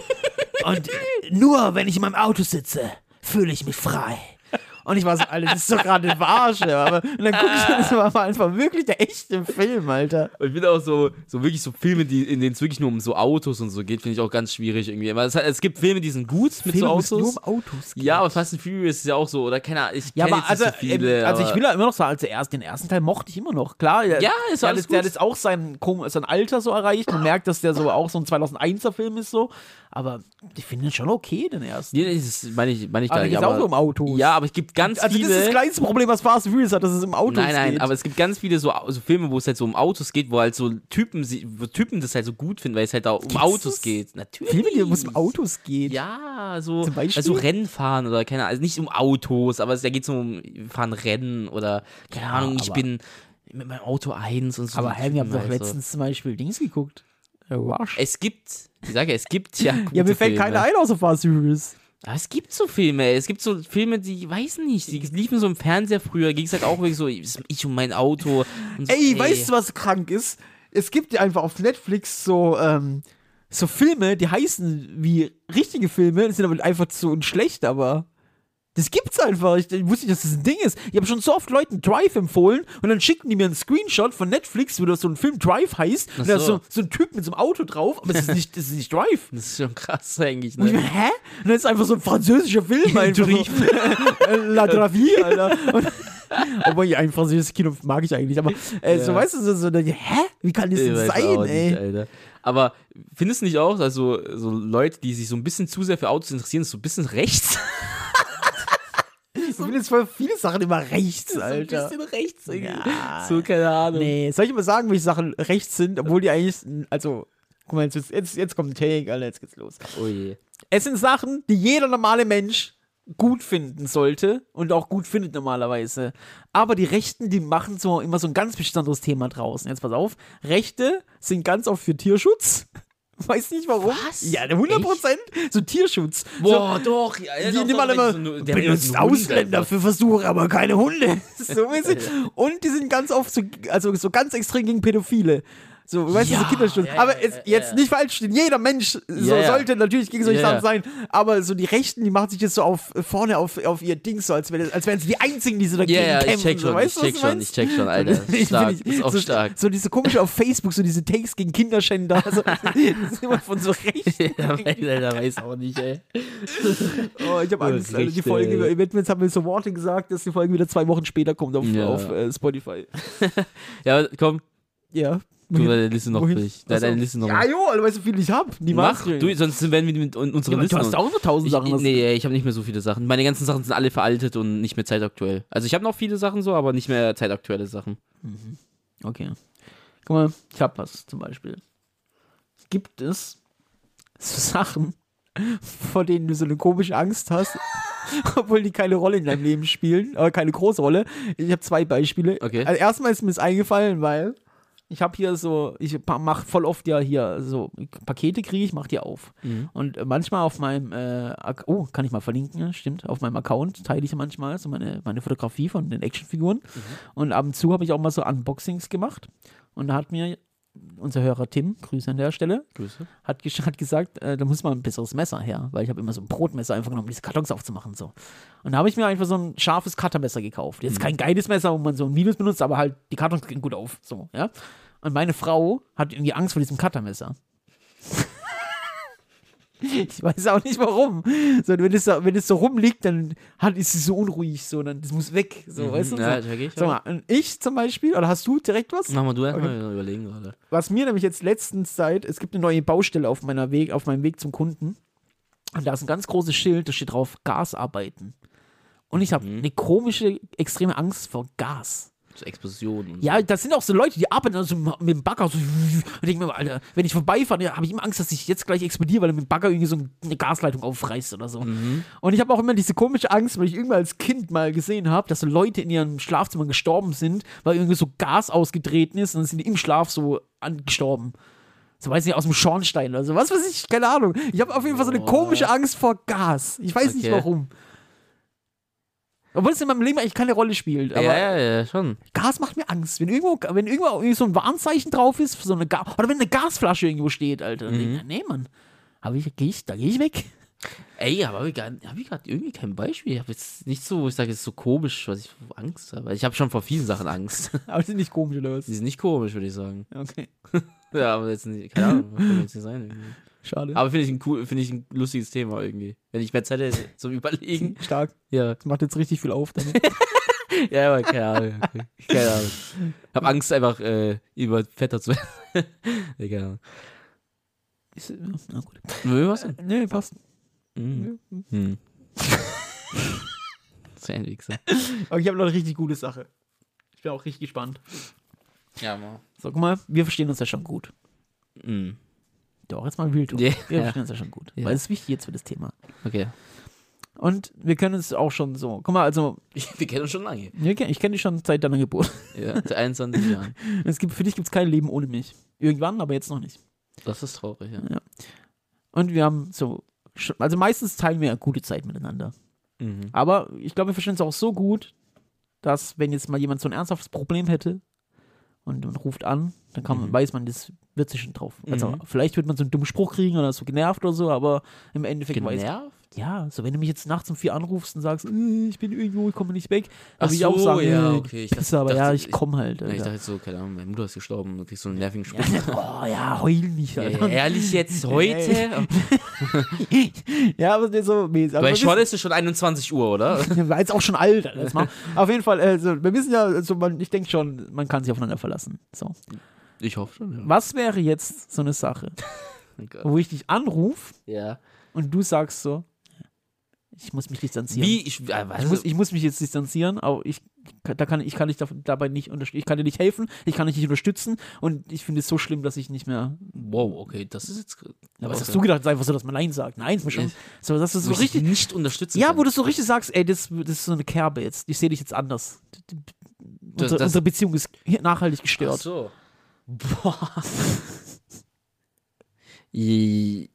Und nur wenn ich in meinem Auto sitze, fühle ich mich frei. Und ich war so, Alter, das ist doch gerade eine Verarsche. Aber, und dann guck ich, das war einfach wirklich der echte Film, Alter. Und ich finde auch so, so wirklich so Filme, die, in denen es wirklich nur um so Autos und so geht, finde ich auch ganz schwierig irgendwie. Aber es, hat, es gibt Filme, die sind gut mit Filme, so wo es Autos. nur um Autos geht. Ja, aber Fast and Furious ist ja auch so, oder keine Ahnung, ich Ja, kenne aber jetzt nicht also, so viele. ähm, also ich aber- will ja immer noch sagen, also erst, den ersten Teil mochte ich immer noch. Klar, der, Ja, ist der, alles der hat gut. jetzt auch sein, Kom- sein Alter so erreicht. Man merkt, dass der so auch so ein zweitausendeiner Film ist so. Aber ich finde ihn schon okay, den ersten. Nee, das meine ich, meine ich Aber gar da nicht. geht es auch nur um Autos. Ja, aber es gibt ganz Also viele. das ist das kleinste Problem, was Fast and Furious hat, dass es um Autos Nein, nein, geht. aber es gibt ganz viele so, so Filme, wo es halt so um Autos geht, wo halt so Typen, sie- wo Typen das halt so gut finden, weil es halt auch um Gibt's Autos das? geht. Natürlich. Filme, die wo es um Autos geht. Ja, so, Zum Beispiel? also Rennfahren oder keine Ahnung, also nicht um Autos, aber es, da geht es um, wir fahren Rennen oder keine Ja, Ahnung, ich aber- bin mit meinem Auto eins und so. Aber hey, wir haben Typen doch halt so. letztens zum Beispiel Dings geguckt. Äh, Wasch. Es gibt, ich sage ja, es gibt ja gute Ja, mir fällt Filme. keiner ein außer Fast and Furious. Aber es gibt so Filme, es gibt so Filme, die, weiß nicht, die liefen so im Fernseher früher, ging es halt auch wirklich so, ich und mein Auto. Und so, Ey, weißt du, was krank ist? Es gibt ja einfach auf Netflix so, ähm, so Filme, die heißen wie richtige Filme, sind aber einfach so schlecht, aber das gibt's einfach. Ich, ich wusste nicht, dass das ein Ding ist. Ich habe schon so oft Leuten Drive empfohlen und dann schicken die mir einen Screenshot von Netflix, wo das so ein Film Drive heißt. Und da ist so. so, so ein Typ mit so einem Auto drauf, aber das ist nicht, das ist nicht Drive. Das ist schon krass eigentlich, Und ich ne? bin, hä? Und dann ist einfach so ein französischer Film einfach so. La Dravie, Alter. Und, obwohl, ja, ein französisches Kino mag ich eigentlich, aber äh, so, Ja. weißt du, so, so hä? Wie kann das Ich denn weiß sein, auch ey? nicht, Alter. Aber findest du nicht auch, also so Leute, die sich so ein bisschen zu sehr für Autos interessieren, ist so ein bisschen rechts? Ich bin jetzt voll viele Sachen immer rechts, Alter. Ein bisschen rechts irgendwie. Ja. So, keine Ahnung. Nee, soll ich mal sagen, welche Sachen rechts sind, obwohl die eigentlich, also, guck mal, jetzt, jetzt, jetzt kommt ein Take, Alter, jetzt geht's los. Oh je. Es sind Sachen, die jeder normale Mensch gut finden sollte und auch gut findet normalerweise. Aber die Rechten, die machen so immer so ein ganz besonderes Thema draußen. Jetzt pass auf, Rechte sind ganz oft für Tierschutz. Weiß nicht warum. Was? Ja, hundert Prozent. So Tierschutz. Boah, doch. Ja, Die doch, nehmen doch, alle immer, so nur- der benutzt hat nur einen Hund Ausländer einfach. für Versuche, aber keine Hunde. So mäßig. Und die sind ganz oft so, also so ganz extrem gegen Pädophile. So, weißt du, so Ja, Kinderschutz. ja, ja, aber es, ja, jetzt ja. nicht falsch stehen. Jeder Mensch so Ja, ja. sollte natürlich gegen solche Ja, Sachen sein. Aber so die Rechten, die machen sich jetzt so auf, vorne auf, auf ihr Ding so, als, wär, als wären sie die Einzigen, die so Ja, dagegen ja, kämpfen. ich check so, schon, weißt ich du, was check ich schon, mein? ich check schon, Alter. Ich Stark, bin- ist auch so, stark. So diese komische auf Facebook, so diese Takes gegen Kinderschänder. Also, das ist immer von so Rechten. Ja, Alter, weiß auch nicht, ey. Oh, ich habe Angst, Alter. Die Rechte, Folge, ey. jetzt haben wir so Worte gesagt, dass die Folge wieder zwei Wochen später kommt auf, Ja. auf äh, Spotify. Ja, komm, Ja. du deine Liste noch Wohin? durch. Deine, Achso. deine Liste noch Ja, jo, Alter, weißt du, wie viel ich hab? Niemals. Mach, du, sonst werden wir mit un- unsere Ja, aber Liste du hast noch- auch noch tausend Ich, Sachen. was- nee, ich habe nicht mehr so viele Sachen. Meine ganzen Sachen sind alle veraltet und nicht mehr zeitaktuell. Also ich habe noch viele Sachen so, aber nicht mehr zeitaktuelle Sachen. Okay. Guck mal, ich hab was zum Beispiel. Gibt es so Sachen, vor denen du so eine komische Angst hast, obwohl die keine Rolle in deinem Leben spielen, aber keine große Rolle. Ich habe zwei Beispiele. Okay. Also erstmal ist mir das eingefallen, weil ich habe hier so, ich mache voll oft ja hier so Pakete kriege ich, mach die auf. Mhm. Und äh, manchmal auf meinem, äh, Ac- oh, kann ich mal verlinken, ja, stimmt, auf meinem Account teile ich manchmal so meine, meine Fotografie von den Actionfiguren. Mhm. Und ab und zu habe ich auch mal so Unboxings gemacht. Und da hat mir unser Hörer Tim, Grüße an der Stelle, Grüße. hat, gesch- hat gesagt, äh, da muss mal ein besseres Messer her, weil ich habe immer so ein Brotmesser einfach genommen, um diese Kartons aufzumachen. So. Und da habe ich mir einfach so ein scharfes Cuttermesser gekauft. Jetzt kein geiles Messer, wo man so ein Minus benutzt, aber halt die Kartons gehen gut auf. So, ja. Und meine Frau hat irgendwie Angst vor diesem Cuttermesser. Ich weiß auch nicht warum. So, wenn, es so, wenn es so rumliegt, dann hat, ist sie so unruhig. So, dann, das muss weg. So, weißt du? Ja, so. check ich. Sag mal, und ich zum Beispiel, oder hast du direkt was? Mach mal du erstmal überlegen gerade. Was mir nämlich jetzt letztens Zeit, es gibt eine neue Baustelle auf, meiner Weg, auf meinem Weg zum Kunden. Und da ist ein ganz großes Schild, da steht drauf Gasarbeiten. Und ich habe Mhm. eine komische, extreme Angst vor Gas. so Explosionen. Und Ja, so. das sind auch so Leute, die arbeiten also mit dem Bagger so und denken mir, Alter, wenn ich vorbeifahre, ja, habe ich immer Angst, dass ich jetzt gleich explodiere, weil er mit dem Bagger irgendwie so eine Gasleitung aufreißt oder so. Mhm. Und ich habe auch immer diese komische Angst, weil ich irgendwann als Kind mal gesehen habe, dass so Leute in ihren Schlafzimmern gestorben sind, weil irgendwie so Gas ausgetreten ist und dann sind die im Schlaf so angestorben. So, weiß nicht, aus dem Schornstein oder so. Was weiß ich, keine Ahnung. Ich habe auf jeden Fall so eine komische Angst vor Gas. Ich weiß nicht Okay. warum. Obwohl es in meinem Leben eigentlich keine Rolle spielt. Aber ja, ja, ja, schon. Gas macht mir Angst. Wenn irgendwo, wenn irgendwo irgendwie so ein Warnzeichen drauf ist, so eine Ga- oder wenn eine Gasflasche irgendwo steht, Alter. Dann denk ich, nee, Mann. Hab ich, geh ich, da gehe ich weg. Ey, aber habe ich gerade hab irgendwie kein Beispiel. Ich habe jetzt nicht so, wo ich sage, es ist so komisch, was ich Angst habe. Ich habe schon vor vielen Sachen Angst. Aber das sind nicht komisch, oder was? Die sind nicht komisch, würde ich sagen. Okay. Ja, aber jetzt nicht, keine Ahnung, was kann jetzt nicht sein. Irgendwie. Schade. Aber finde ich, ein cool, find ich ein lustiges Thema irgendwie. Wenn ich mehr Zeit hätte zum Überlegen. Stark. Ja, Das macht jetzt richtig viel auf damit. ja, aber keine Ahnung. Okay. Keine Ahnung. Ich habe Angst, einfach äh, über fetter zu werden. Nee, keine Ahnung. Ist, na gut. Nö, was denn? Nee, passt. Hm. Hm. Das ist ein Wichser. Aber ich habe noch eine richtig gute Sache. Ich bin auch richtig gespannt. Ja, mal. So, guck mal, wir verstehen uns ja schon gut. Hm. Doch, jetzt mal Real Talk. Ja. Wir Ja. verstehen uns ja schon gut. Ja. Weil es ist wichtig jetzt für das Thema. Okay. Und wir können uns auch schon so, guck mal, also, Wir kennen uns schon lange. wir kennen- ich kenne dich schon seit deiner Geburt. Ja, seit einundzwanzig Jahren. Es gibt, für dich gibt es kein Leben ohne mich. Irgendwann, aber jetzt noch nicht. Das ist traurig, ja. Und wir haben so, sch- also meistens teilen wir ja gute Zeit miteinander. Mhm. Aber ich glaube, wir verstehen es auch so gut, dass wenn jetzt mal jemand so ein ernsthaftes Problem hätte und, und ruft an, dann kann man, Mhm. weiß man, das wird sich schon drauf. Also Mhm. vielleicht wird man so einen dummen Spruch kriegen oder so genervt oder so, aber im Endeffekt weiß Genervt? ja, so wenn du mich jetzt nachts um vier anrufst und sagst, äh, ich bin irgendwo, ich komme nicht weg, Ach dann will ich auch so, sagen, ja, äh, okay. Ich du dachte- Pisser, aber dachte- ja, ich ich- komme halt. Ja, ich Alter. dachte jetzt so, keine Ahnung, meine Mutter ist gestorben und kriegst so einen nervigen Spruch. Oh ja, heul nicht, Ja, Alter. ehrlich jetzt, heute? Ja, aber das ist so mäßig. Aber Bei wir Scholl wissen- ist es schon einundzwanzig Uhr, oder? war jetzt auch schon alt. Alter, das mal. Auf jeden Fall, also, wir wissen ja, also, man, ich denke schon, man kann sich aufeinander verlassen. So. Ich hoffe schon, ja. Was wäre jetzt so eine Sache, Oh Gott. wo ich dich anrufe Ja. und du sagst so, ich muss mich distanzieren. Wie? Ich, äh, Ich weißt muss, du, ich muss mich jetzt distanzieren, aber ich, da kann, ich kann dich da- dabei nicht unterstützen. Ich kann dir nicht helfen, ich kann dich nicht unterstützen und ich finde es so schlimm, dass ich nicht mehr. wow, okay, das ist jetzt. Ja, was hast du gedacht? Es ist einfach so, dass man Nein sagt. Nein, ist mir schon. Ja. So, dass du so Wo ich richtig. nicht unterstützen Ja, kann. wo du so richtig sagst, ey, das, das ist so eine Kerbe jetzt. Ich sehe dich jetzt anders. Unsere, das- unsere Beziehung ist nachhaltig Ach gestört. so. Boah. I-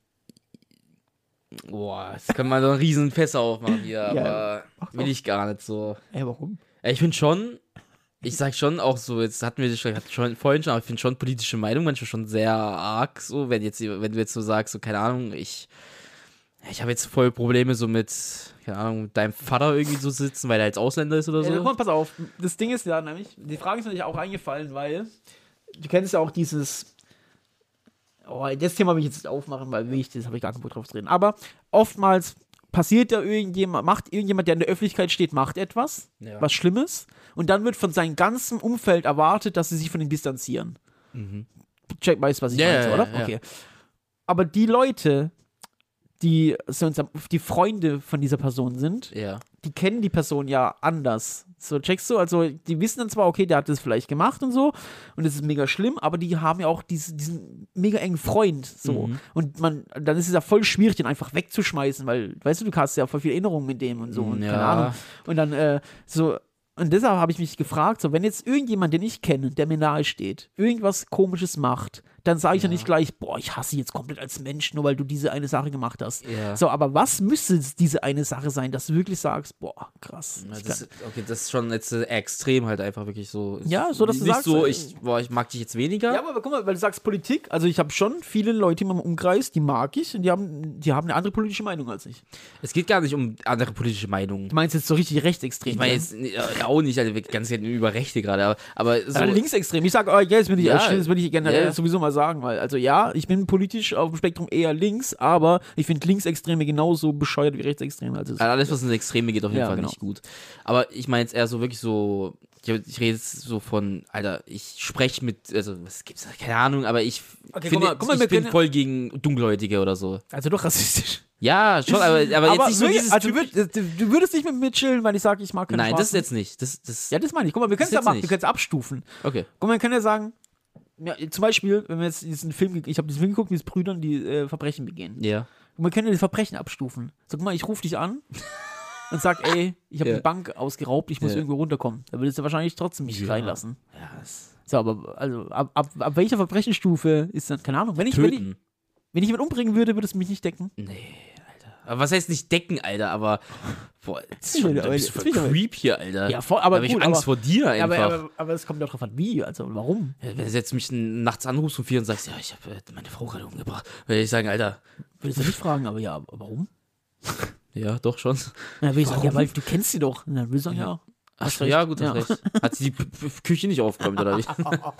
Boah, jetzt kann man so einen riesen Fässer aufmachen hier, Ja, aber mach doch. will ich gar nicht so. Ey, warum? Ja, ich finde schon, ich sag schon auch so, jetzt hatten wir das schon, hatten schon vorhin schon, aber ich finde schon politische Meinung manchmal schon sehr arg so, wenn jetzt, wenn du jetzt so sagst, so keine Ahnung, ich, ich habe jetzt voll Probleme so mit, keine Ahnung, mit deinem Vater irgendwie so sitzen, weil er als Ausländer ist oder Ja, so. guck mal, pass auf. Das Ding ist ja nämlich, die Frage ist natürlich auch eingefallen, weil du kennst ja auch dieses. Oh, das Thema will ich jetzt nicht aufmachen, weil will ich, das habe ich gar keinen Bock drauf zu reden. Aber oftmals passiert da irgendjemand, macht irgendjemand, der in der Öffentlichkeit steht, macht etwas, Ja. was Schlimmes, und dann wird von seinem ganzen Umfeld erwartet, dass sie sich von ihm distanzieren. Mhm. Check, weißt was ich Ja, meinte, ja, oder? ja. Okay. Aber die Leute, die so die Freunde von dieser Person sind, Ja. die kennen die Person ja anders. So, checkst du? Also, die wissen dann zwar, okay, der hat das vielleicht gemacht und so, und das ist mega schlimm, aber die haben ja auch diese, diesen mega engen Freund, so. Mhm. Und man, dann ist es ja voll schwierig, den einfach wegzuschmeißen, weil, weißt du, du hast ja voll viel Erinnerungen mit dem und so, und Ja. keine Ahnung. Und dann, äh, so, und deshalb habe ich mich gefragt, so, wenn jetzt irgendjemand, den ich kenne, der mir nahe steht, irgendwas Komisches macht, dann sage ich ja. Ja. nicht gleich, boah, ich hasse dich jetzt komplett als Mensch, nur weil du diese eine Sache gemacht hast. Ja. So, aber was müsste diese eine Sache sein, dass du wirklich sagst, boah, krass. Ja, ich das, kann- okay, das ist schon jetzt äh, extrem halt einfach wirklich so. Ja, so, dass du nicht sagst, so, äh, ich, boah, ich mag dich jetzt weniger. Ja, aber guck mal, weil du sagst Politik, also ich habe schon viele Leute in meinem Umkreis, die mag ich und die haben, die haben eine andere politische Meinung als ich. Es geht gar nicht um andere politische Meinungen. Du meinst jetzt so richtig rechtsextrem? Ich meine ja? jetzt äh, auch nicht, also ganz gerne über Rechte gerade, aber, aber so. Äh, linksextrem. Ich sage, oh, ja, das will ich, Ja. das will ich generell Ja. sowieso mal sagen, weil, also ja, ich bin politisch auf dem Spektrum eher links, aber ich finde Linksextreme genauso bescheuert wie Rechtsextreme. Also es- Alles, was ins Extreme geht, auf jeden Ja, Fall genau. nicht gut. Aber ich meine jetzt eher so wirklich so, ich, ich rede jetzt so von, Alter, ich spreche mit, also was gibt's, keine Ahnung, aber ich Okay, finde, guck mal, guck mal, ich wir bin können- voll gegen Dunkelhäutige oder so. also doch rassistisch. Ja, schon, aber, aber jetzt Aber nicht so wirklich, dieses... also du, würd, du, du würdest nicht mit mir chillen, weil ich sage, ich mag keine Nein, Schwarzen. das jetzt nicht. Das, das, Ja, das meine ich. Guck mal, wir können es Das ja jetzt machen, nicht. wir können es abstufen. okay. Guck mal, wir können ja sagen, ja, zum Beispiel, wenn wir jetzt diesen Film, ge- ich habe diesen Film geguckt, wie es Brüdern die äh, Verbrechen begehen. Ja. Und wir können ja die Verbrechen abstufen. So, guck mal, ich rufe dich an und sag, ey, ich habe Ja. die Bank ausgeraubt, ich muss Ja. irgendwo runterkommen. Da würdest du wahrscheinlich trotzdem mich Ja. reinlassen. Ja, das So, aber also ab, ab, ab welcher Verbrechenstufe ist dann, keine Ahnung, wenn ich, wenn ich, Töten. wenn ich jemanden umbringen würde, würde es mich nicht decken. Nee, Alter. Aber was heißt nicht decken, Alter? Aber, boah, das ist Ja, schon, aber du bist jetzt voll bin ich aber- creep hier, Alter. Ja, voll, aber da hab ich gut, Angst aber- vor dir Ja, einfach. aber, aber, aber es kommt ja drauf an, wie, also warum? Ja, wenn du jetzt mich nachts anrufst um vier und sagst, ja, ich habe äh, meine Frau gerade umgebracht, würde ich sagen, Alter, Würdest du nicht fragen, aber ja, aber warum? ja, doch schon. Dann würde ich sagen, ja, weil du kennst sie doch. Und dann würde ich sagen, ja. Ach, hast recht. ja, gut, hast Ja. recht. Hat sie die P- P- Küche nicht aufgeräumt, oder wie?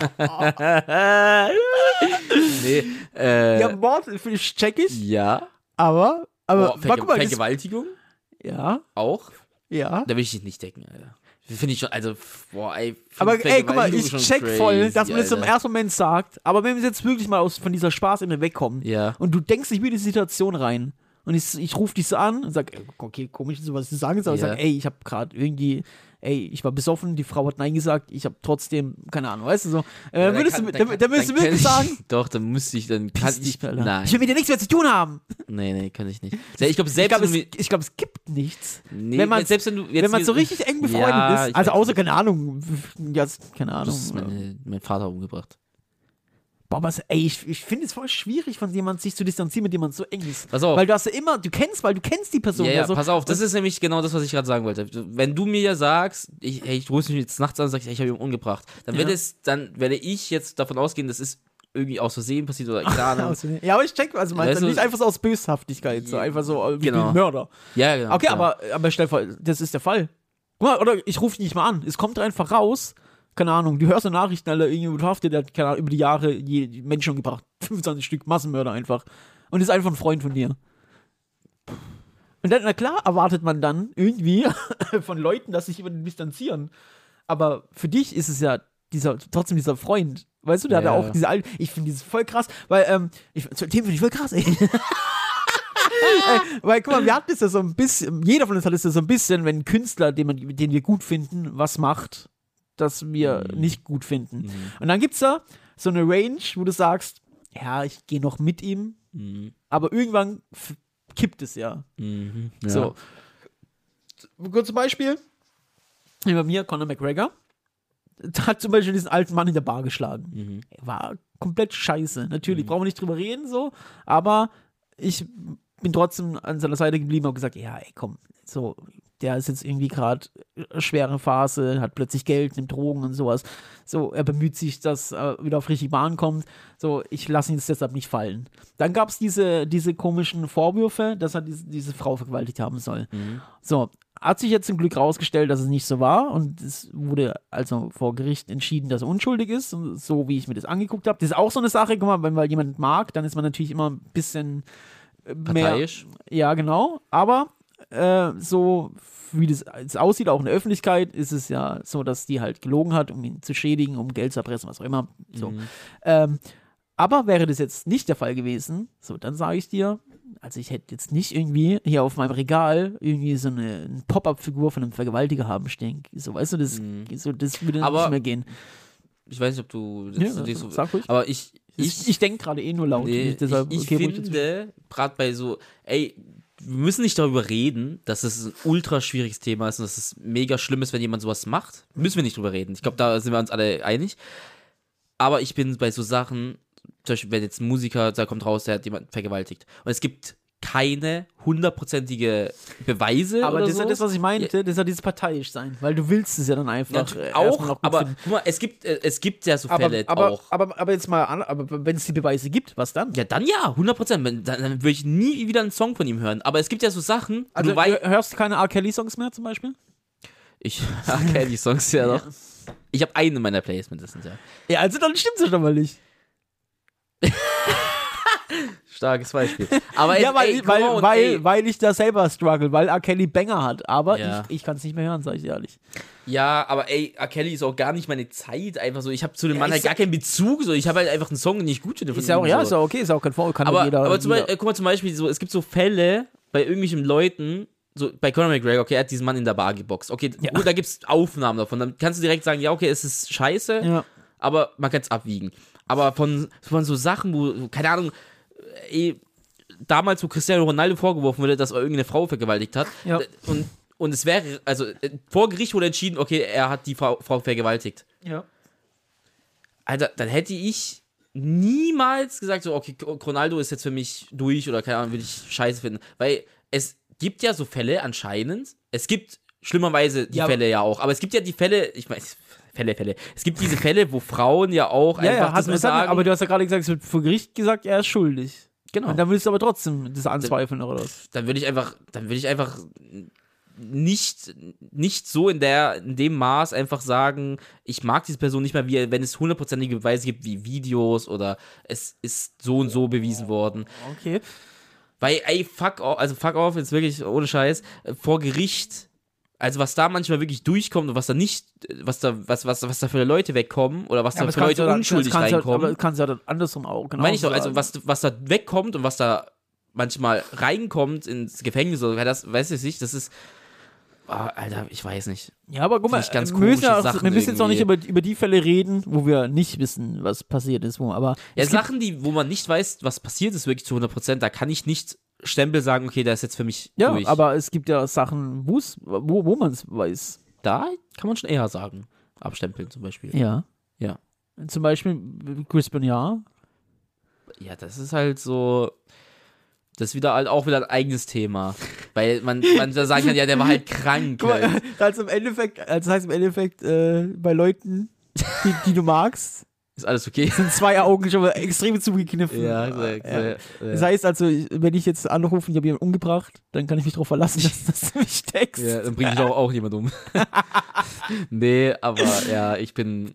nee, äh, Ja, Mord, finde ich, check ich, ja. aber, aber, Boah, warte Verge mal, das, Vergewaltigung ja, auch. ja. Da will ich dich nicht decken, Alter. Finde ich schon, also, boah, ey. find Aber ey, guck mal, Vergewaltigung ich schon check crazy, voll, dass man das im Alter. ersten Moment sagt, aber wenn wir jetzt wirklich mal aus, von dieser Spaßebene wegkommen Ja. und du denkst dich wieder in die Situation rein und ich, ich rufe dich so an und sag, ey, okay, komisch, so was du sagen sollst, aber Ja. ich sag, ey, ich habe gerade irgendwie, ey, ich war besoffen, die Frau hat Nein gesagt, ich habe trotzdem, keine Ahnung, weißt du so, äh, Ja, würdest kann- du, dann dann, kann- dann würdest du dann wirklich kann sagen, ich, doch, dann müsste ich, dann kann piss dich, ich, Alter. nein, Ich will mit dir nichts mehr zu tun haben. nee, nee, kann ich nicht. Ich glaube, Ich selbst glaube, wenn es, du mir- ich glaub, es gibt nichts. nee, wenn man- selbst wenn du jetzt Wenn man mir- so richtig eng befreundet Ja, ist, ich also weiß außer, nicht. keine Ahnung, ja, keine Du Ahnung. hast meine, mein Vater umgebracht. Boah, aber es- ey, ich, ich finde es voll schwierig, von jemandem sich zu distanzieren, mit dem man so eng ist. Pass auf. Weil du hast ja immer, du kennst, weil du kennst die Person. Ja, ja, also, pass auf, das ist nämlich genau das, was ich gerade sagen wollte. Wenn du mir ja sagst, ich, hey, ich rufst mich jetzt nachts an und sagst, ich habe ihn umgebracht, dann, wird Ja. es, dann werde ich jetzt davon ausgehen, das ist irgendwie aus Versehen passiert oder keine Ahnung. ja, aber ich check, also meinst Weißt du, du- nicht einfach so aus Böshaftigkeit, so einfach so äh, wie Genau. ein Mörder. Ja, genau. Okay, klar. aber, aber stell dir vor, das ist der Fall. Guck mal, oder ich rufe dich nicht mal an. Es kommt einfach raus, keine Ahnung, du hörst so Nachrichten, Alter, irgendwie verhaftet, der hat, keine Ahnung, über die Jahre je, Menschen umgebracht. fünfundzwanzig Stück, Massenmörder einfach. Und ist einfach ein Freund von dir. Und dann, na klar, erwartet man dann irgendwie von Leuten, dass sich jemanden distanzieren. Aber für dich ist es ja dieser, trotzdem dieser Freund. Weißt du, der Ja. hat ja auch diese alten. Ich finde dieses voll krass, weil, ähm, ich, zu dem finde ich voll krass, ey. Äh, weil, guck mal, wir hatten es ja so ein bisschen, jeder von uns hat es ja so ein bisschen, wenn ein Künstler, den, man, den wir gut finden, was macht, das wir Mhm. nicht gut finden. Mhm. Und dann gibt's da so eine Range, wo du sagst, ja, ich gehe noch mit ihm, Mhm. aber irgendwann f- kippt es ja. Mhm. Ja. So. Kurz zum Beispiel, bei mir, Conor McGregor, hat zum Beispiel diesen alten Mann in der Bar geschlagen. Mhm. War komplett scheiße. Natürlich, Mhm. brauchen wir nicht drüber reden, so, aber ich bin trotzdem an seiner Seite geblieben und hab gesagt, ja, ey, komm, so, der ist jetzt irgendwie gerade schwere Phase, hat plötzlich Geld, nimmt Drogen und sowas. So, er bemüht sich, dass er wieder auf richtige Bahn kommt. So, ich lasse ihn jetzt deshalb nicht fallen. Dann gab es diese, diese komischen Vorwürfe, dass er diese, diese Frau vergewaltigt haben soll. Mhm. So, hat sich jetzt zum Glück rausgestellt, dass es nicht so war und es wurde also vor Gericht entschieden, dass er unschuldig ist, und so wie ich mir das angeguckt habe. Das ist auch so eine Sache, guck mal, wenn man jemanden mag, dann ist man natürlich immer ein bisschen äh, mehr, Parteiisch. ja, genau, aber äh, so wie das es aussieht, auch in der Öffentlichkeit, ist es ja so, dass die halt gelogen hat, um ihn zu schädigen, um Geld zu erpressen, was auch immer. So. Mhm. Ähm, aber wäre das jetzt nicht der Fall gewesen, so, dann sage ich dir, also ich hätte jetzt nicht irgendwie hier auf meinem Regal irgendwie so eine, eine Pop-Up-Figur von einem Vergewaltiger haben stehen. So, weißt du, das, Mhm. so, das würde Aber- nicht mehr gehen. Ich weiß nicht, ob du das Ja, nicht so, sag ruhig. aber ich, Ich, ich, ich denke gerade eh nur laut. nee, deshalb, ich, ich okay, ruhig dazwischen. finde, gerade bei so, ey, wir müssen nicht darüber reden, dass es ein ultra schwieriges Thema ist und dass es mega schlimm ist, wenn jemand sowas macht. Müssen wir nicht drüber reden. Ich glaube, da sind wir uns alle einig. Aber ich bin bei so Sachen, zum Beispiel, wenn jetzt ein Musiker, da kommt raus, der hat jemanden vergewaltigt. Und es gibt keine hundertprozentige Beweise Aber oder das ist so. ja das, was ich meinte, das ist ja dieses parteiisch sein, weil du willst es ja dann einfach Ja, äh, erstmal auch, noch gut aber finden. guck mal, es gibt, äh, es gibt ja so aber, Fälle aber, auch. aber, aber jetzt mal an, aber wenn es die Beweise gibt, was dann? Ja, dann ja, hundert Prozent. Dann, dann würde ich nie wieder einen Song von ihm hören. Aber es gibt ja so Sachen, wo Also du weißt, hör- hörst du keine R. Kelly-Songs mehr zum Beispiel? ich kenne die Songs ja noch. Ich habe einen in meiner Playlist mindestens, ja. Ja, also dann stimmt's ja schon mal nicht. Starkes Beispiel. Aber Ja, ey, weil, ey, come weil, on, weil, ey. weil ich da selber struggle, weil R. Kelly Banger hat, aber Ja. ich, ich kann es nicht mehr hören, sag ich dir ehrlich. Ja, aber ey, R. Kelly ist auch gar nicht meine Zeit. Einfach so, ich habe zu dem Ja, Mann halt ich gar keinen Bezug. So, ich habe halt einfach einen Song, den ich gut finde. von Ist ja auch, ihm, ja, so. ist ja okay, ist auch kein Vor, kann aber, jeder. aber zum jeder. Beispiel, äh, guck mal, zum Beispiel, so, es gibt so Fälle, bei irgendwelchen Leuten, so bei Conor McGregor, okay, er hat diesen Mann in der Bar geboxt. Okay, Ja. gut, da gibt's Aufnahmen davon. Dann kannst du direkt sagen, ja, okay, es ist scheiße, Ja. aber man kann es abwiegen. Aber von, von so Sachen, wo, keine Ahnung, eh, damals, wo Cristiano Ronaldo vorgeworfen wurde, dass er irgendeine Frau vergewaltigt hat, Ja. und, und es wäre, also vor Gericht wurde entschieden, okay, er hat die Frau, Frau vergewaltigt. Ja. Alter, dann hätte ich niemals gesagt, so, okay, Ronaldo ist jetzt für mich durch oder keine Ahnung, will ich scheiße finden. Weil es gibt ja so Fälle anscheinend, es gibt schlimmerweise die Ja, Fälle ja auch, aber es gibt ja die Fälle, ich meine, Fälle, Fälle. Es gibt diese Fälle, wo Frauen ja auch Ja, einfach ja, das hat, nur es hat, sagen. aber du hast ja gerade gesagt, es wird vor Gericht gesagt, er ist schuldig. Genau. Und dann willst du aber trotzdem das anzweifeln, oder was? Dann würde ich einfach, dann würde ich einfach nicht, nicht so in der, in dem Maß einfach sagen, ich mag diese Person nicht mehr, wie, wenn es hundertprozentige Beweise gibt, wie Videos oder es ist so und so bewiesen worden. Okay. Weil, ey, fuck off, also fuck off, jetzt wirklich ohne Scheiß, äh, vor Gericht, also was da manchmal wirklich durchkommt und was da nicht, was da, was, was, was da für Leute wegkommen oder was da für Leute unschuldig ja, reinkommen. aber das kannst du ja dann andersrum auch, genau. Meine ich doch, also was, was da wegkommt und was da manchmal reinkommt ins Gefängnis oder das, weiß ich nicht, das ist, oh, Alter, ich weiß nicht. Ja, aber guck mal, Finde ich ganz wir müssen, ja komische auch, Sachen wir müssen jetzt auch nicht irgendwie. über, über die Fälle reden, wo wir nicht wissen, was passiert ist, wo, aber Ja, es gibt, Sachen, die, wo man nicht weiß, was passiert ist, wirklich zu hundert Prozent, da kann ich nicht Stempel sagen, okay, der ist jetzt für mich ja, durch. aber es gibt ja Sachen, wo's, wo, wo man es weiß. Da kann man schon eher sagen. Abstempeln zum Beispiel. Ja. Ja. Zum Beispiel Chris Benoit. Ja, das ist halt so, das ist wieder halt auch wieder ein eigenes Thema. Weil man, man da sagen kann, ja, der war halt krank. Guck mal, Halt. also im Endeffekt, also das heißt im Endeffekt, äh, bei Leuten, die, die du magst, Ist alles okay? sind zwei Augen schon mal extrem zugekniffen. Ja, ja. sehr, sehr, Das heißt also, ich- wenn ich jetzt anrufe, ich habe jemanden umgebracht, dann kann ich mich darauf verlassen, dass, dass du mich steckst. ja, dann bringe ich auch, auch jemand um. Nee, aber ja, ich bin,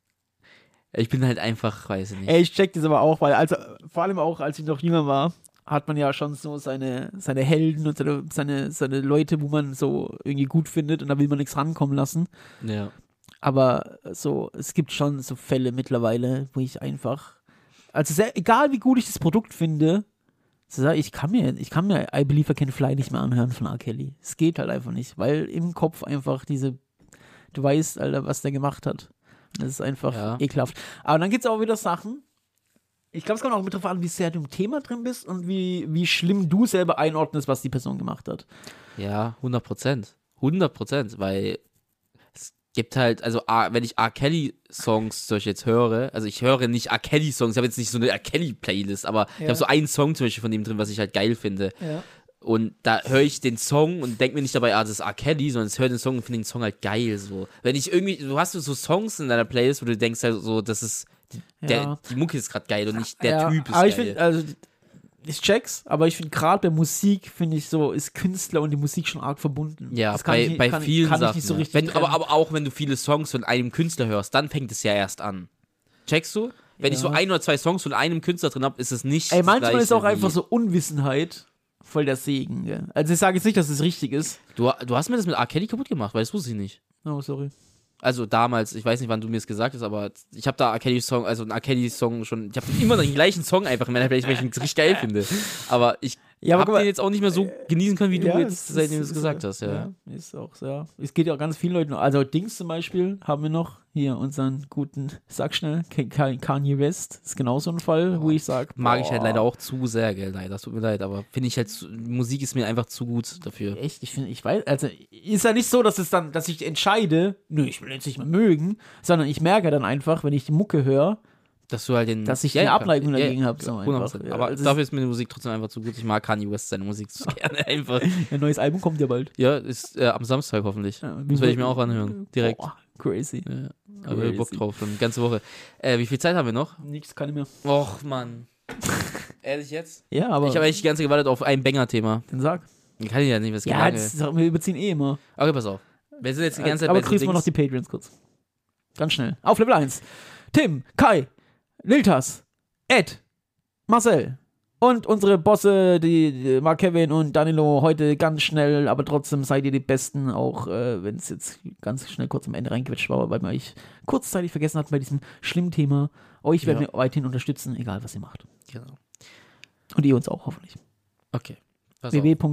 ich bin halt einfach, weiß ich nicht. Ey, ich check das aber auch, weil also, vor allem auch, als ich noch jünger war, hat man ja schon so seine, seine Helden und seine, seine, seine Leute, wo man so irgendwie gut findet und da will man nichts rankommen lassen. Ja. Aber so, es gibt schon so Fälle mittlerweile, wo ich einfach, also sehr, egal wie gut ich das Produkt finde, so sag, ich kann mir, ich kann mir I Believe I Can Fly nicht mehr anhören von R. Kelly. Es geht halt einfach nicht, weil im Kopf einfach diese, du weißt, Alter, was der gemacht hat. Das ist einfach Ja. ekelhaft. Aber dann gibt es auch wieder Sachen, ich glaube, es kommt auch mit drauf an, wie sehr du im Thema drin bist und wie, wie schlimm du selber einordnest, was die Person gemacht hat. Ja, hundert Prozent. hundert Prozent, weil es gibt halt, also A- wenn ich R. Kelly-Songs zum Beispiel jetzt höre, also ich höre nicht R. Kelly-Songs, ich habe jetzt nicht so eine R. Kelly-Playlist, aber ich Ja. habe so einen Song zum Beispiel von dem drin, was ich halt geil finde. Ja. Und da höre ich den Song und denke mir nicht dabei, ah, das ist R. Kelly, sondern ich höre den Song und finde den Song halt geil. So. Wenn ich irgendwie, du hast so Songs in deiner Playlist, wo du denkst halt so, das ist, der, Ja. die Mucke ist gerade geil und nicht der Ja, Typ ist aber ich geil. finde, also ich check's, aber ich finde gerade bei Musik, finde ich so, ist Künstler und die Musik schon arg verbunden. Ja, das kann bei, ich, nicht- bei kann, vielen kann Sachen. ich nicht so ja. richtig wenn, aber, trennen. aber auch wenn du viele Songs von einem Künstler hörst, dann fängt es ja erst an. Checkst du? Wenn ich so Ja. ein oder zwei Songs von einem Künstler drin habe, ist es nicht. Ey, das manchmal ist Gleiche auch einfach wie- so Unwissenheit voll der Segen. Gell? Also ich sage jetzt nicht, dass es richtig ist. Du, du hast mir das mit R. Kelly kaputt gemacht, weil das wusste ich nicht. Oh, sorry. Also damals, ich weiß nicht, wann du mir das gesagt hast, aber ich habe da R. Kelly-Song, also einen R. Kelly-Song schon, ich habe immer noch den gleichen Song einfach in meiner Playlist, weil ich ihn richtig geil finde. Aber ich Ja, aber habe guck mal, den jetzt auch nicht mehr so genießen können, wie du ja, jetzt, es seitdem du ist- es gesagt ist, hast, ja. ja. Ist auch so. Ja. Es geht ja auch ganz vielen Leuten. Also Dings zum Beispiel haben wir noch hier unseren guten, sag schnell, K- Kanye West. Ist genau so ein Fall, wo ich sage, Mag ich halt leider auch zu sehr, gell, leider, das tut mir leid, aber finde ich halt, zu, Musik ist mir einfach zu gut dafür. Echt, ich finde, ich weiß, also ist ja nicht so, dass es dann, dass ich entscheide, nö, ich will jetzt nicht mehr mögen, sondern ich merke dann einfach, wenn ich die Mucke höre, Dass du halt den. dass ich Ja, eine ja, Abneigung ja, dagegen ja, habe. So hundert einfach. Prozent. Ja, Aber also dafür ist mir die Musik trotzdem einfach zu gut. Ich mag Kanye West seine Musik zu gerne einfach. ein neues Album kommt ja bald. Ja, ist äh, am Samstag hoffentlich. Ja, Das werde ich mir auch anhören. Direkt. Boah, crazy. Ja, aber ich hab Bock Crazy. drauf, schon eine ganze Woche. Äh, wie viel Zeit haben wir noch? Nichts kann ich mehr. Och, Mann. Ehrlich jetzt? Ja, aber Ich habe eigentlich die ganze Zeit gewartet auf ein Banger-Thema. dann sag. Ich kann ich ja nicht, was geht Ja, lange. das ist, wir überziehen eh immer. Okay, pass auf. Wir sind jetzt die ganze Zeit aber bei so grüßen wir noch Dings. die Patreons kurz. Ganz schnell. Auf Level eins. Tim, Kai, Liltas, Ed, Marcel und unsere Bosse, die, die Mark Kevin und Danilo, heute ganz schnell, aber trotzdem seid ihr die Besten, auch äh, wenn es jetzt ganz schnell kurz am Ende reingequetscht war, weil man euch kurzzeitig vergessen hat bei diesem schlimmen Thema. Euch werden Ja. wir weiterhin unterstützen, egal was ihr macht. Genau. Und ihr uns auch hoffentlich. Okay. Pass auf. w w w punkt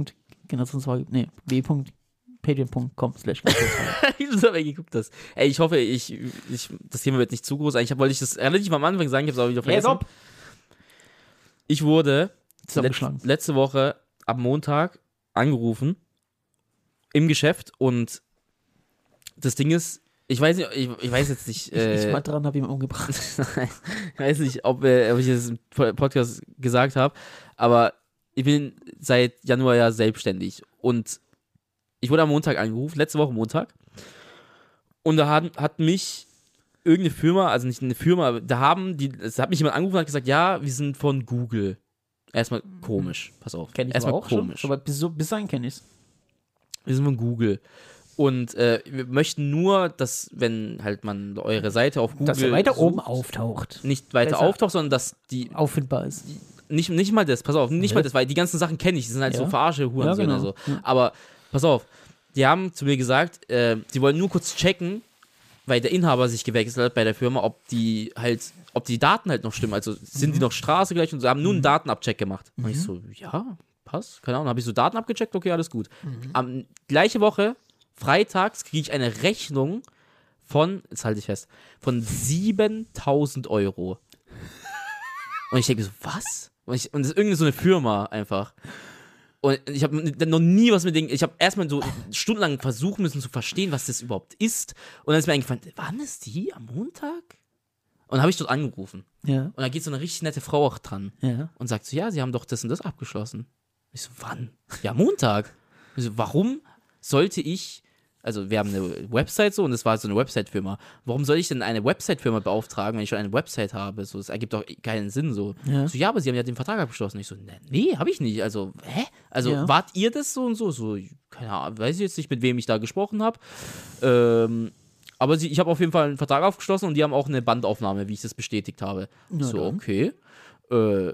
Generationsfrage, nee, w.patreon.com slash Ich muss aber geguckt das. Ey, ich hoffe, ich, ich, das Thema wird nicht zu groß. Eigentlich wollte ich das relativ am Anfang sagen, ich habe es aber wieder vergessen. Ja, ich wurde zusammengeschlagen. let, letzte Woche am Montag angerufen im Geschäft und das Ding ist, ich weiß nicht, ich, ich weiß jetzt nicht. Äh, ich, ich war dran, habe ihn umgebracht. ich weiß nicht, ob, äh, ob ich das im Podcast gesagt habe, aber ich bin seit Januar ja selbstständig und ich wurde am Montag angerufen, letzte Woche Montag, und da hat, hat mich irgendeine Firma, also nicht eine Firma, da haben die, es hat mich jemand angerufen und hat gesagt, ja, wir sind von Google. Erstmal komisch, pass auf. Kenn ich Erstmal auch komisch. schon, aber bis, so, bis dahin kenne ich es. Wir sind von Google. Und äh, wir möchten nur, dass, wenn halt man eure Seite auf Google Dass er weiter sucht, oben auftaucht. nicht weiter Besser. auftaucht, sondern dass die, Auffindbar ist. nicht, nicht mal das, pass auf, nicht Ja. mal das, weil die ganzen Sachen kenne ich, die sind halt Ja. so verarsche Hurensöhne. Ja, genau. So. Ja. Aber pass auf, die haben zu mir gesagt, äh, sie wollen nur kurz checken, weil der Inhaber sich gewechselt hat bei der Firma, ob die halt, ob die Daten halt noch stimmen. Also sind Mhm. die noch Straße gleich und sie haben nur einen Datenabcheck gemacht. Und ich so, ja, passt, keine Ahnung. Habe ich so Daten abgecheckt, okay, alles gut. Mhm. Am gleiche Woche, freitags, kriege ich eine Rechnung von, jetzt halte ich fest, von siebentausend Euro. Und ich denke so, was? Und, ich, und das ist irgendwie so eine Firma einfach. Und ich habe noch nie was mit denen, ich habe erstmal so stundenlang versuchen müssen zu verstehen, was das überhaupt ist. Und dann ist mir eingefallen, wann ist die? Am Montag? Und dann habe ich dort angerufen. Ja, Und da geht so eine richtig nette Frau auch dran ja. und sagt so, ja, sie haben doch das und das abgeschlossen. Ich so, wann? Ja, Montag. Ich so, warum sollte ich, also wir haben eine Website so und das war so eine Website-Firma. Warum soll ich denn eine Website-Firma beauftragen, wenn ich schon eine Website habe? So, das ergibt doch keinen Sinn so. Ja. So, ja, aber sie haben ja den Vertrag abgeschlossen. Ich so, ne, nee, habe ich nicht. Also, hä? Also, Ja. wart ihr das so und so? So, keine Ahnung, weiß ich jetzt nicht, mit wem ich da gesprochen habe. Ähm, aber sie, ich habe auf jeden Fall einen Vertrag aufgeschlossen und die haben auch eine Bandaufnahme, wie ich das bestätigt habe. Na so, dann. okay. Äh,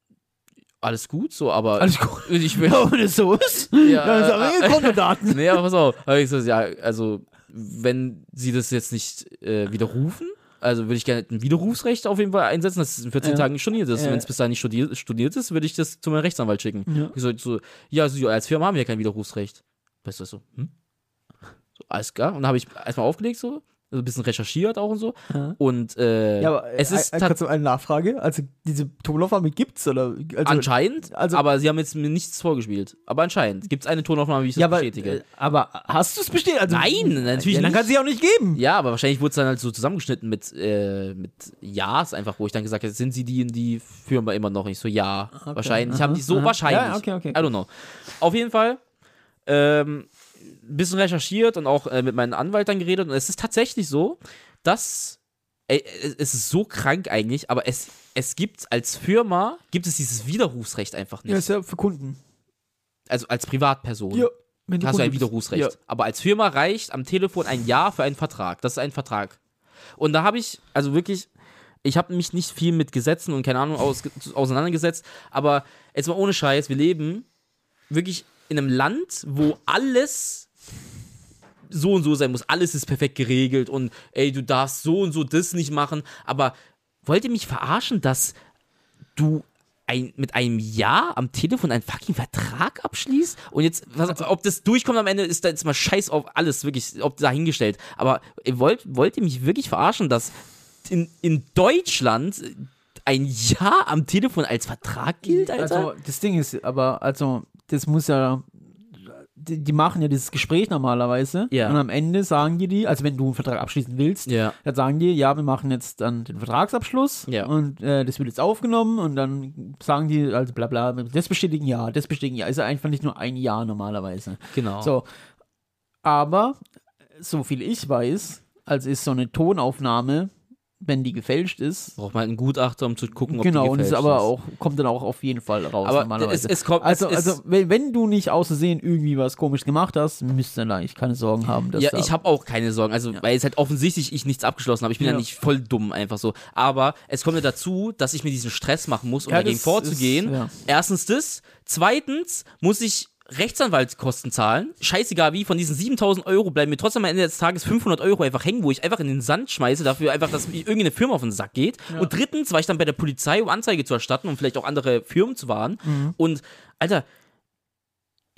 alles gut, so, aber Alles gut. ich will. Ja, wenn es so ist, Ja, dann ist äh, aber äh, Kontodaten. Nee, aber pass auf. Hab ich gesagt, ja, also, wenn sie das jetzt nicht äh, widerrufen, also würde ich gerne ein Widerrufsrecht auf jeden Fall einsetzen, dass es in vierzehn Ja. Tagen storniert ist. Ja. Wenn es bis dahin nicht studiert, studiert ist, würde ich das zu meinem Rechtsanwalt schicken. Ja. Ich so, so, ja, also, als Firma haben wir ja kein Widerrufsrecht. Weißt du, so, hm? So, alles klar. Und dann habe ich erstmal aufgelegt, so, also ein bisschen recherchiert auch und so. Ja. Und äh, Ja, aber es ist äh, tat- kurz eine Nachfrage. Also, diese Tonaufnahme gibt's, oder? Also, anscheinend, also- aber sie haben jetzt mir nichts vorgespielt. Aber anscheinend gibt es eine Tonaufnahme, wie ich das ja, aber, bestätige. äh, aber hast du es bestätigt? Also, Nein, natürlich ja, dann nicht. kann sie auch nicht geben. Ja, aber wahrscheinlich wurde es dann halt so zusammengeschnitten mit, äh, mit Ja's einfach, wo ich dann gesagt habe, sind sie die in die Firma immer noch? Ich so, ja, wahrscheinlich. aha, Haben die so aha. wahrscheinlich. Ja, okay, okay. I don't know. Auf jeden Fall ähm, ein bisschen recherchiert und auch äh, mit meinem Anwalt dann geredet und es ist tatsächlich so, dass ey, es ist so krank eigentlich, aber es, es gibt als Firma, gibt es dieses Widerrufsrecht einfach nicht. Ja, ist ja für Kunden. Also als Privatperson. Ja, wenn die hast du ein Kunde bist. Widerrufsrecht. Ja. Aber als Firma reicht am Telefon ein Ja für einen Vertrag. Das ist ein Vertrag. Und da habe ich, also wirklich, ich habe mich nicht viel mit Gesetzen und keine Ahnung aus, auseinandergesetzt, aber jetzt mal ohne Scheiß, wir leben wirklich in einem Land, wo alles so und so sein muss. Alles ist perfekt geregelt und ey, du darfst so und so das nicht machen. Aber wollt ihr mich verarschen, dass du ein, mit einem Ja am Telefon einen fucking Vertrag abschließt? Und jetzt, was, ob das durchkommt am Ende, ist da jetzt mal scheiß auf alles, wirklich, ob dahingestellt. Aber ihr wollt, wollt ihr mich wirklich verarschen, dass in, in Deutschland ein Ja am Telefon als Vertrag gilt, Alter? Also, das Ding ist, aber, also, das muss ja. Die, die machen ja dieses Gespräch normalerweise. Ja. Und am Ende sagen die die, also wenn du einen Vertrag abschließen willst, ja. dann sagen die, ja, wir machen jetzt dann den Vertragsabschluss Ja. und äh, das wird jetzt aufgenommen und dann sagen die, also bla bla, das bestätigen ja, das bestätigen ja. Ist ja einfach nicht nur ein Ja normalerweise. Genau. So. Aber, so viel ich weiß, als ist so eine Tonaufnahme, wenn die gefälscht ist, Braucht man einen Gutachter, um zu gucken, ob genau, die und gefälscht ist aber ist. auch, kommt dann auch auf jeden Fall raus Aber normalerweise. es, es kommt, Also, es ist, also wenn, wenn du nicht aus Versehen irgendwie was komisch gemacht hast, müsst ihr eigentlich keine Sorgen haben. Dass ja, da, ich habe auch keine Sorgen, also weil es halt offensichtlich ich nichts abgeschlossen habe. Ich bin ja. Ja. nicht voll dumm einfach so. Aber es kommt ja dazu, dass ich mir diesen Stress machen muss, um Ja, dagegen das vorzugehen. ist- ja. Erstens das. Zweitens muss ich Rechtsanwaltskosten zahlen. Scheißegal wie, von diesen siebentausend Euro bleiben mir trotzdem am Ende des Tages fünfhundert Euro einfach hängen, wo ich einfach in den Sand schmeiße, dafür einfach, dass mir irgendeine Firma auf den Sack geht. Und drittens war ich dann bei der Polizei, um Anzeige zu erstatten und vielleicht auch andere Firmen zu warnen. Mhm. Und, Alter,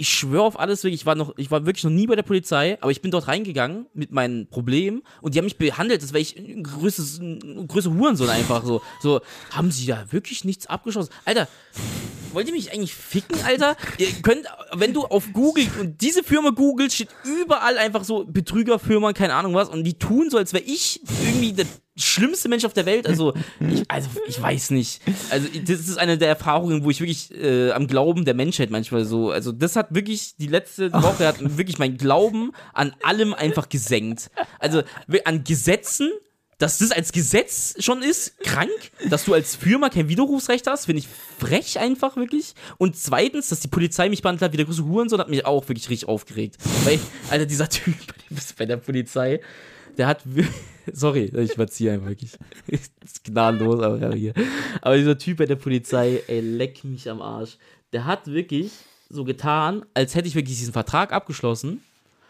ich schwöre auf alles wirklich, ich war noch, ich war wirklich noch nie bei der Polizei, aber ich bin dort reingegangen mit meinen Problemen und die haben mich behandelt, als wäre ich ein größeres, ein größer Hurensohn einfach so. So, haben sie da wirklich nichts abgeschossen? Alter, wollt ihr mich eigentlich ficken, Alter? Ihr könnt, wenn du auf Google und diese Firma googelt, steht überall einfach so Betrügerfirma, keine Ahnung was, und die tun so, als wäre ich irgendwie der schlimmste Mensch auf der Welt. Also ich, also, ich weiß nicht. Also, das ist eine der Erfahrungen, wo ich wirklich äh, am Glauben der Menschheit manchmal so, also, das hat wirklich, die letzte Woche hat wirklich mein Glauben an allem einfach gesenkt. Also, an Gesetzen, dass das als Gesetz schon ist, krank, dass du als Firma kein Widerrufsrecht hast, finde ich frech einfach wirklich. Und zweitens, dass die Polizei mich behandelt hat wie der große Hurensohn, hat mich auch wirklich richtig aufgeregt. Weil, Alter, dieser Typ bei der Polizei, der hat, sorry, ich überziehe einfach wirklich. Das ist gnadenlos, aber ja, hier. Aber dieser Typ bei der Polizei, ey, leck mich am Arsch. Der hat wirklich so getan, als hätte ich wirklich diesen Vertrag abgeschlossen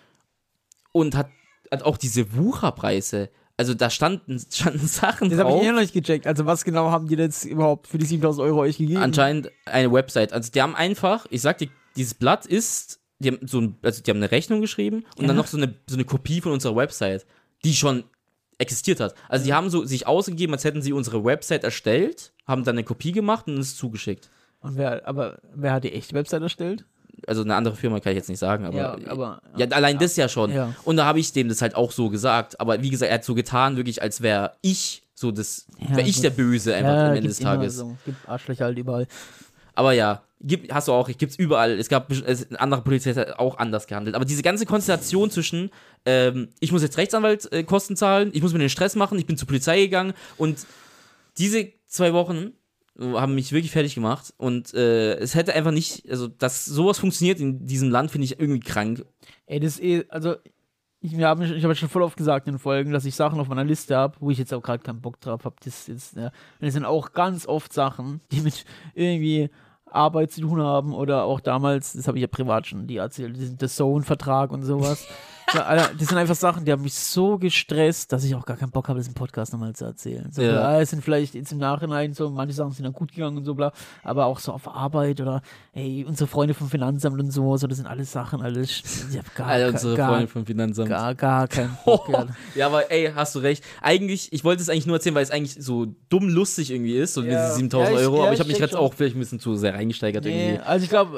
und hat, hat auch diese Wucherpreise. Also da standen, standen Sachen Das drauf. habe ich eh noch nicht gecheckt. Also was genau haben die jetzt überhaupt für die siebentausend Euro euch gegeben? Anscheinend eine Website. Also die haben einfach, ich sag dir, dieses Blatt ist, die haben so ein, also die haben eine Rechnung geschrieben und Ja. dann noch so eine, so eine Kopie von unserer Website, die schon existiert hat. Also die haben so sich ausgegeben, als hätten sie unsere Website erstellt, haben dann eine Kopie gemacht und es zugeschickt. Und wer, aber wer hat die echte Website erstellt? Also eine andere Firma kann ich jetzt nicht sagen, aber Ja, aber- ja, allein das ja schon. Ja. Und da habe ich dem das halt auch so gesagt. Aber wie gesagt, er hat so getan, wirklich, als wäre ich so das, Ja, wäre ich gut. der Böse einfach am Ende gibt's des Tages. immer so. Gibt Arschlöcher halt überall. Aber ja, gibt, hast du auch, gibt's überall. Es gab es, andere Polizei hat auch anders gehandelt. Aber diese ganze Konstellation zwischen, ähm, ich muss jetzt Rechtsanwalt äh, Kosten zahlen, ich muss mir den Stress machen, ich bin zur Polizei gegangen und diese zwei Wochen haben mich wirklich fertig gemacht und äh, es hätte einfach nicht, also dass sowas funktioniert in diesem Land, finde ich irgendwie krank. Ey, das ist eh, also ich, wir haben, ich habe schon voll oft gesagt in den Folgen, dass ich Sachen auf meiner Liste habe, wo ich jetzt auch gerade keinen Bock drauf habe. Das, das, ja. Und das sind auch ganz oft Sachen, die mit irgendwie Arbeit zu tun haben oder auch damals, das habe ich ja privat schon die erzählt, diesen The Zone-Vertrag und sowas. Ja, Alter, das sind einfach Sachen, die haben mich so gestresst, dass ich auch gar keinen Bock habe, das im Podcast nochmal zu erzählen. So, Ja. ja. Es sind vielleicht jetzt im Nachhinein so, manche Sachen sind dann gut gegangen und so, bla, aber auch so auf Arbeit oder, ey, unsere Freunde vom Finanzamt und so, so das sind alles Sachen, alles, ich hab gar, All unsere gar, Freunde vom Finanzamt. gar, gar keinen Bock. Oh, ja, aber ey, hast du recht. Eigentlich, ich wollte es eigentlich nur erzählen, weil es eigentlich so dumm lustig irgendwie ist, so Ja. mit diesen siebentausend Ja, ich- Euro, ja, aber ich ich habe mich check jetzt schon. auch vielleicht ein bisschen zu sehr reingesteigert Nee, irgendwie. also ich glaube,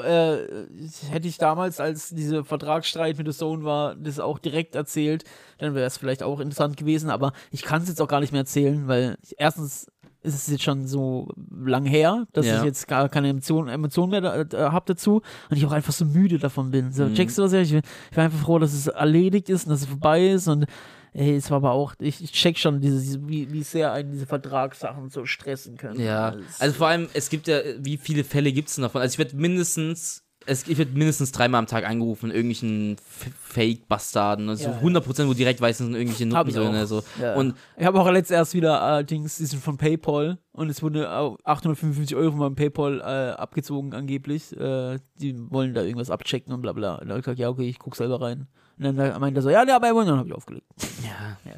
äh, hätte ich damals, als dieser Vertragsstreit mit der Zone war, das auch direkt erzählt, dann wäre es vielleicht auch interessant gewesen, aber ich kann es jetzt auch gar nicht mehr erzählen, weil ich, erstens ist es jetzt schon so lang her, dass Ja. ich jetzt gar keine Emotionen Emotionen mehr da, da, habe dazu und ich auch einfach so müde davon bin. So, Mhm. checkst du das ja? Ich, bin- ich bin einfach froh, dass es erledigt ist und dass es vorbei ist und ey, es war aber auch, ich, ich check schon, diese, diese, wie, wie sehr einen diese Vertragssachen so stressen können. Ja, Alles. also vor allem, es gibt ja, wie viele Fälle gibt es denn davon? Also ich werde mindestens, es, ich werde mindestens dreimal am Tag angerufen, irgendwelchen F- Fake-Bastarden, also Ja, ja. hundert Prozent, wo direkt weiß, es sind irgendwelche Hab Nutten ich drin. auch. Also. Ja. Und Ich habe auch letztes erst wieder allerdings, die sind von PayPal und es wurde auch achthundertfünfundfünfzig Euro von meinem PayPal äh, abgezogen angeblich. Äh, die wollen da irgendwas abchecken und bla bla. Und da habe ich gesagt, ja okay, ich guck selber rein. Und dann meinte er so, ja, ja, aber und dann habe ich aufgelegt. ja, ja.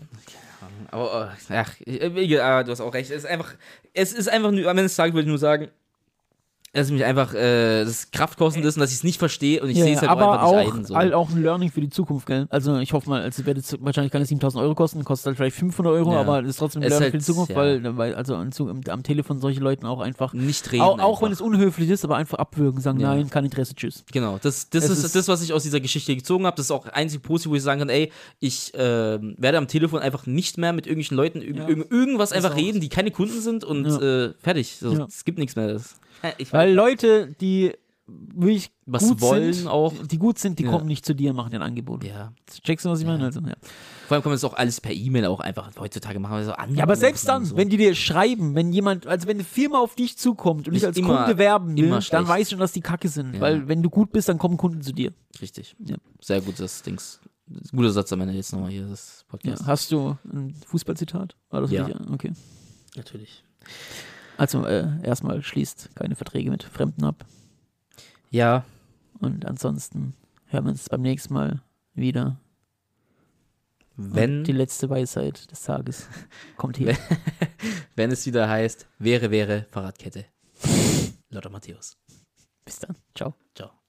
Aber, oh, ach, wie gesagt, du hast auch recht. Es ist einfach, es ist einfach nur, am Ende des Tages würde ich nur sagen, dass es mich einfach, äh, das kraftkostend ist und dass ich es nicht verstehe und ich sehe es halt aber auch einfach auch, nicht ein. So. halt auch ein Learning für die Zukunft, gell? Also ich hoffe mal, also es wird jetzt wahrscheinlich keine siebentausend Euro kosten, kostet halt vielleicht fünfhundert Euro, Ja. aber es ist trotzdem ein Es Learning halt, für die Zukunft, ja. weil, weil also am, am Telefon solche Leuten auch einfach, Nicht reden. auch, auch wenn es einfach. unhöflich ist, aber einfach abwürgen, sagen, Ja. nein, kein Interesse, tschüss. Genau, das, das Es ist, ist- das, was ich aus dieser Geschichte gezogen habe. Das ist auch einzig positiv, wo ich sagen kann, ey, ich äh, werde am Telefon einfach nicht mehr mit irgendwelchen Leuten irg- Ja. irg- irgendwas einfach auch- reden, die keine Kunden sind und Ja. äh, fertig. So, Ja. Es gibt nichts mehr. Das, ich Weil Leute, die wirklich Was gut wollen sind, auch. die gut sind, die Ja. kommen nicht zu dir und machen dir ein Angebot. ja. Checkst du, was ich Ja. meine? Also, ja. Vor allem kann man das auch alles per E-Mail auch einfach heutzutage machen. So ja, aber selbst dann, so. wenn die dir schreiben, wenn jemand, also wenn eine Firma auf dich zukommt und dich Ist als immer- Kunde werben will, immer dann schlecht. weißt du schon, dass die Kacke sind. Ja. Weil wenn du gut bist, dann kommen Kunden zu dir. Richtig. Ja. Sehr gutes Dings. Guter Satz am Ende jetzt nochmal hier, das Ja. Podcast. Hast du ein Fußballzitat? War das Ja. richtig? Okay. Natürlich. Also äh, erstmal schließt keine Verträge mit Fremden ab. Ja, Und ansonsten hören wir uns beim nächsten Mal wieder. wenn, Und die letzte Weisheit des Tages kommt hier. wenn es wieder heißt, wäre, wäre, Fahrradkette. Lothar Matthäus. Bis dann. Ciao. Ciao.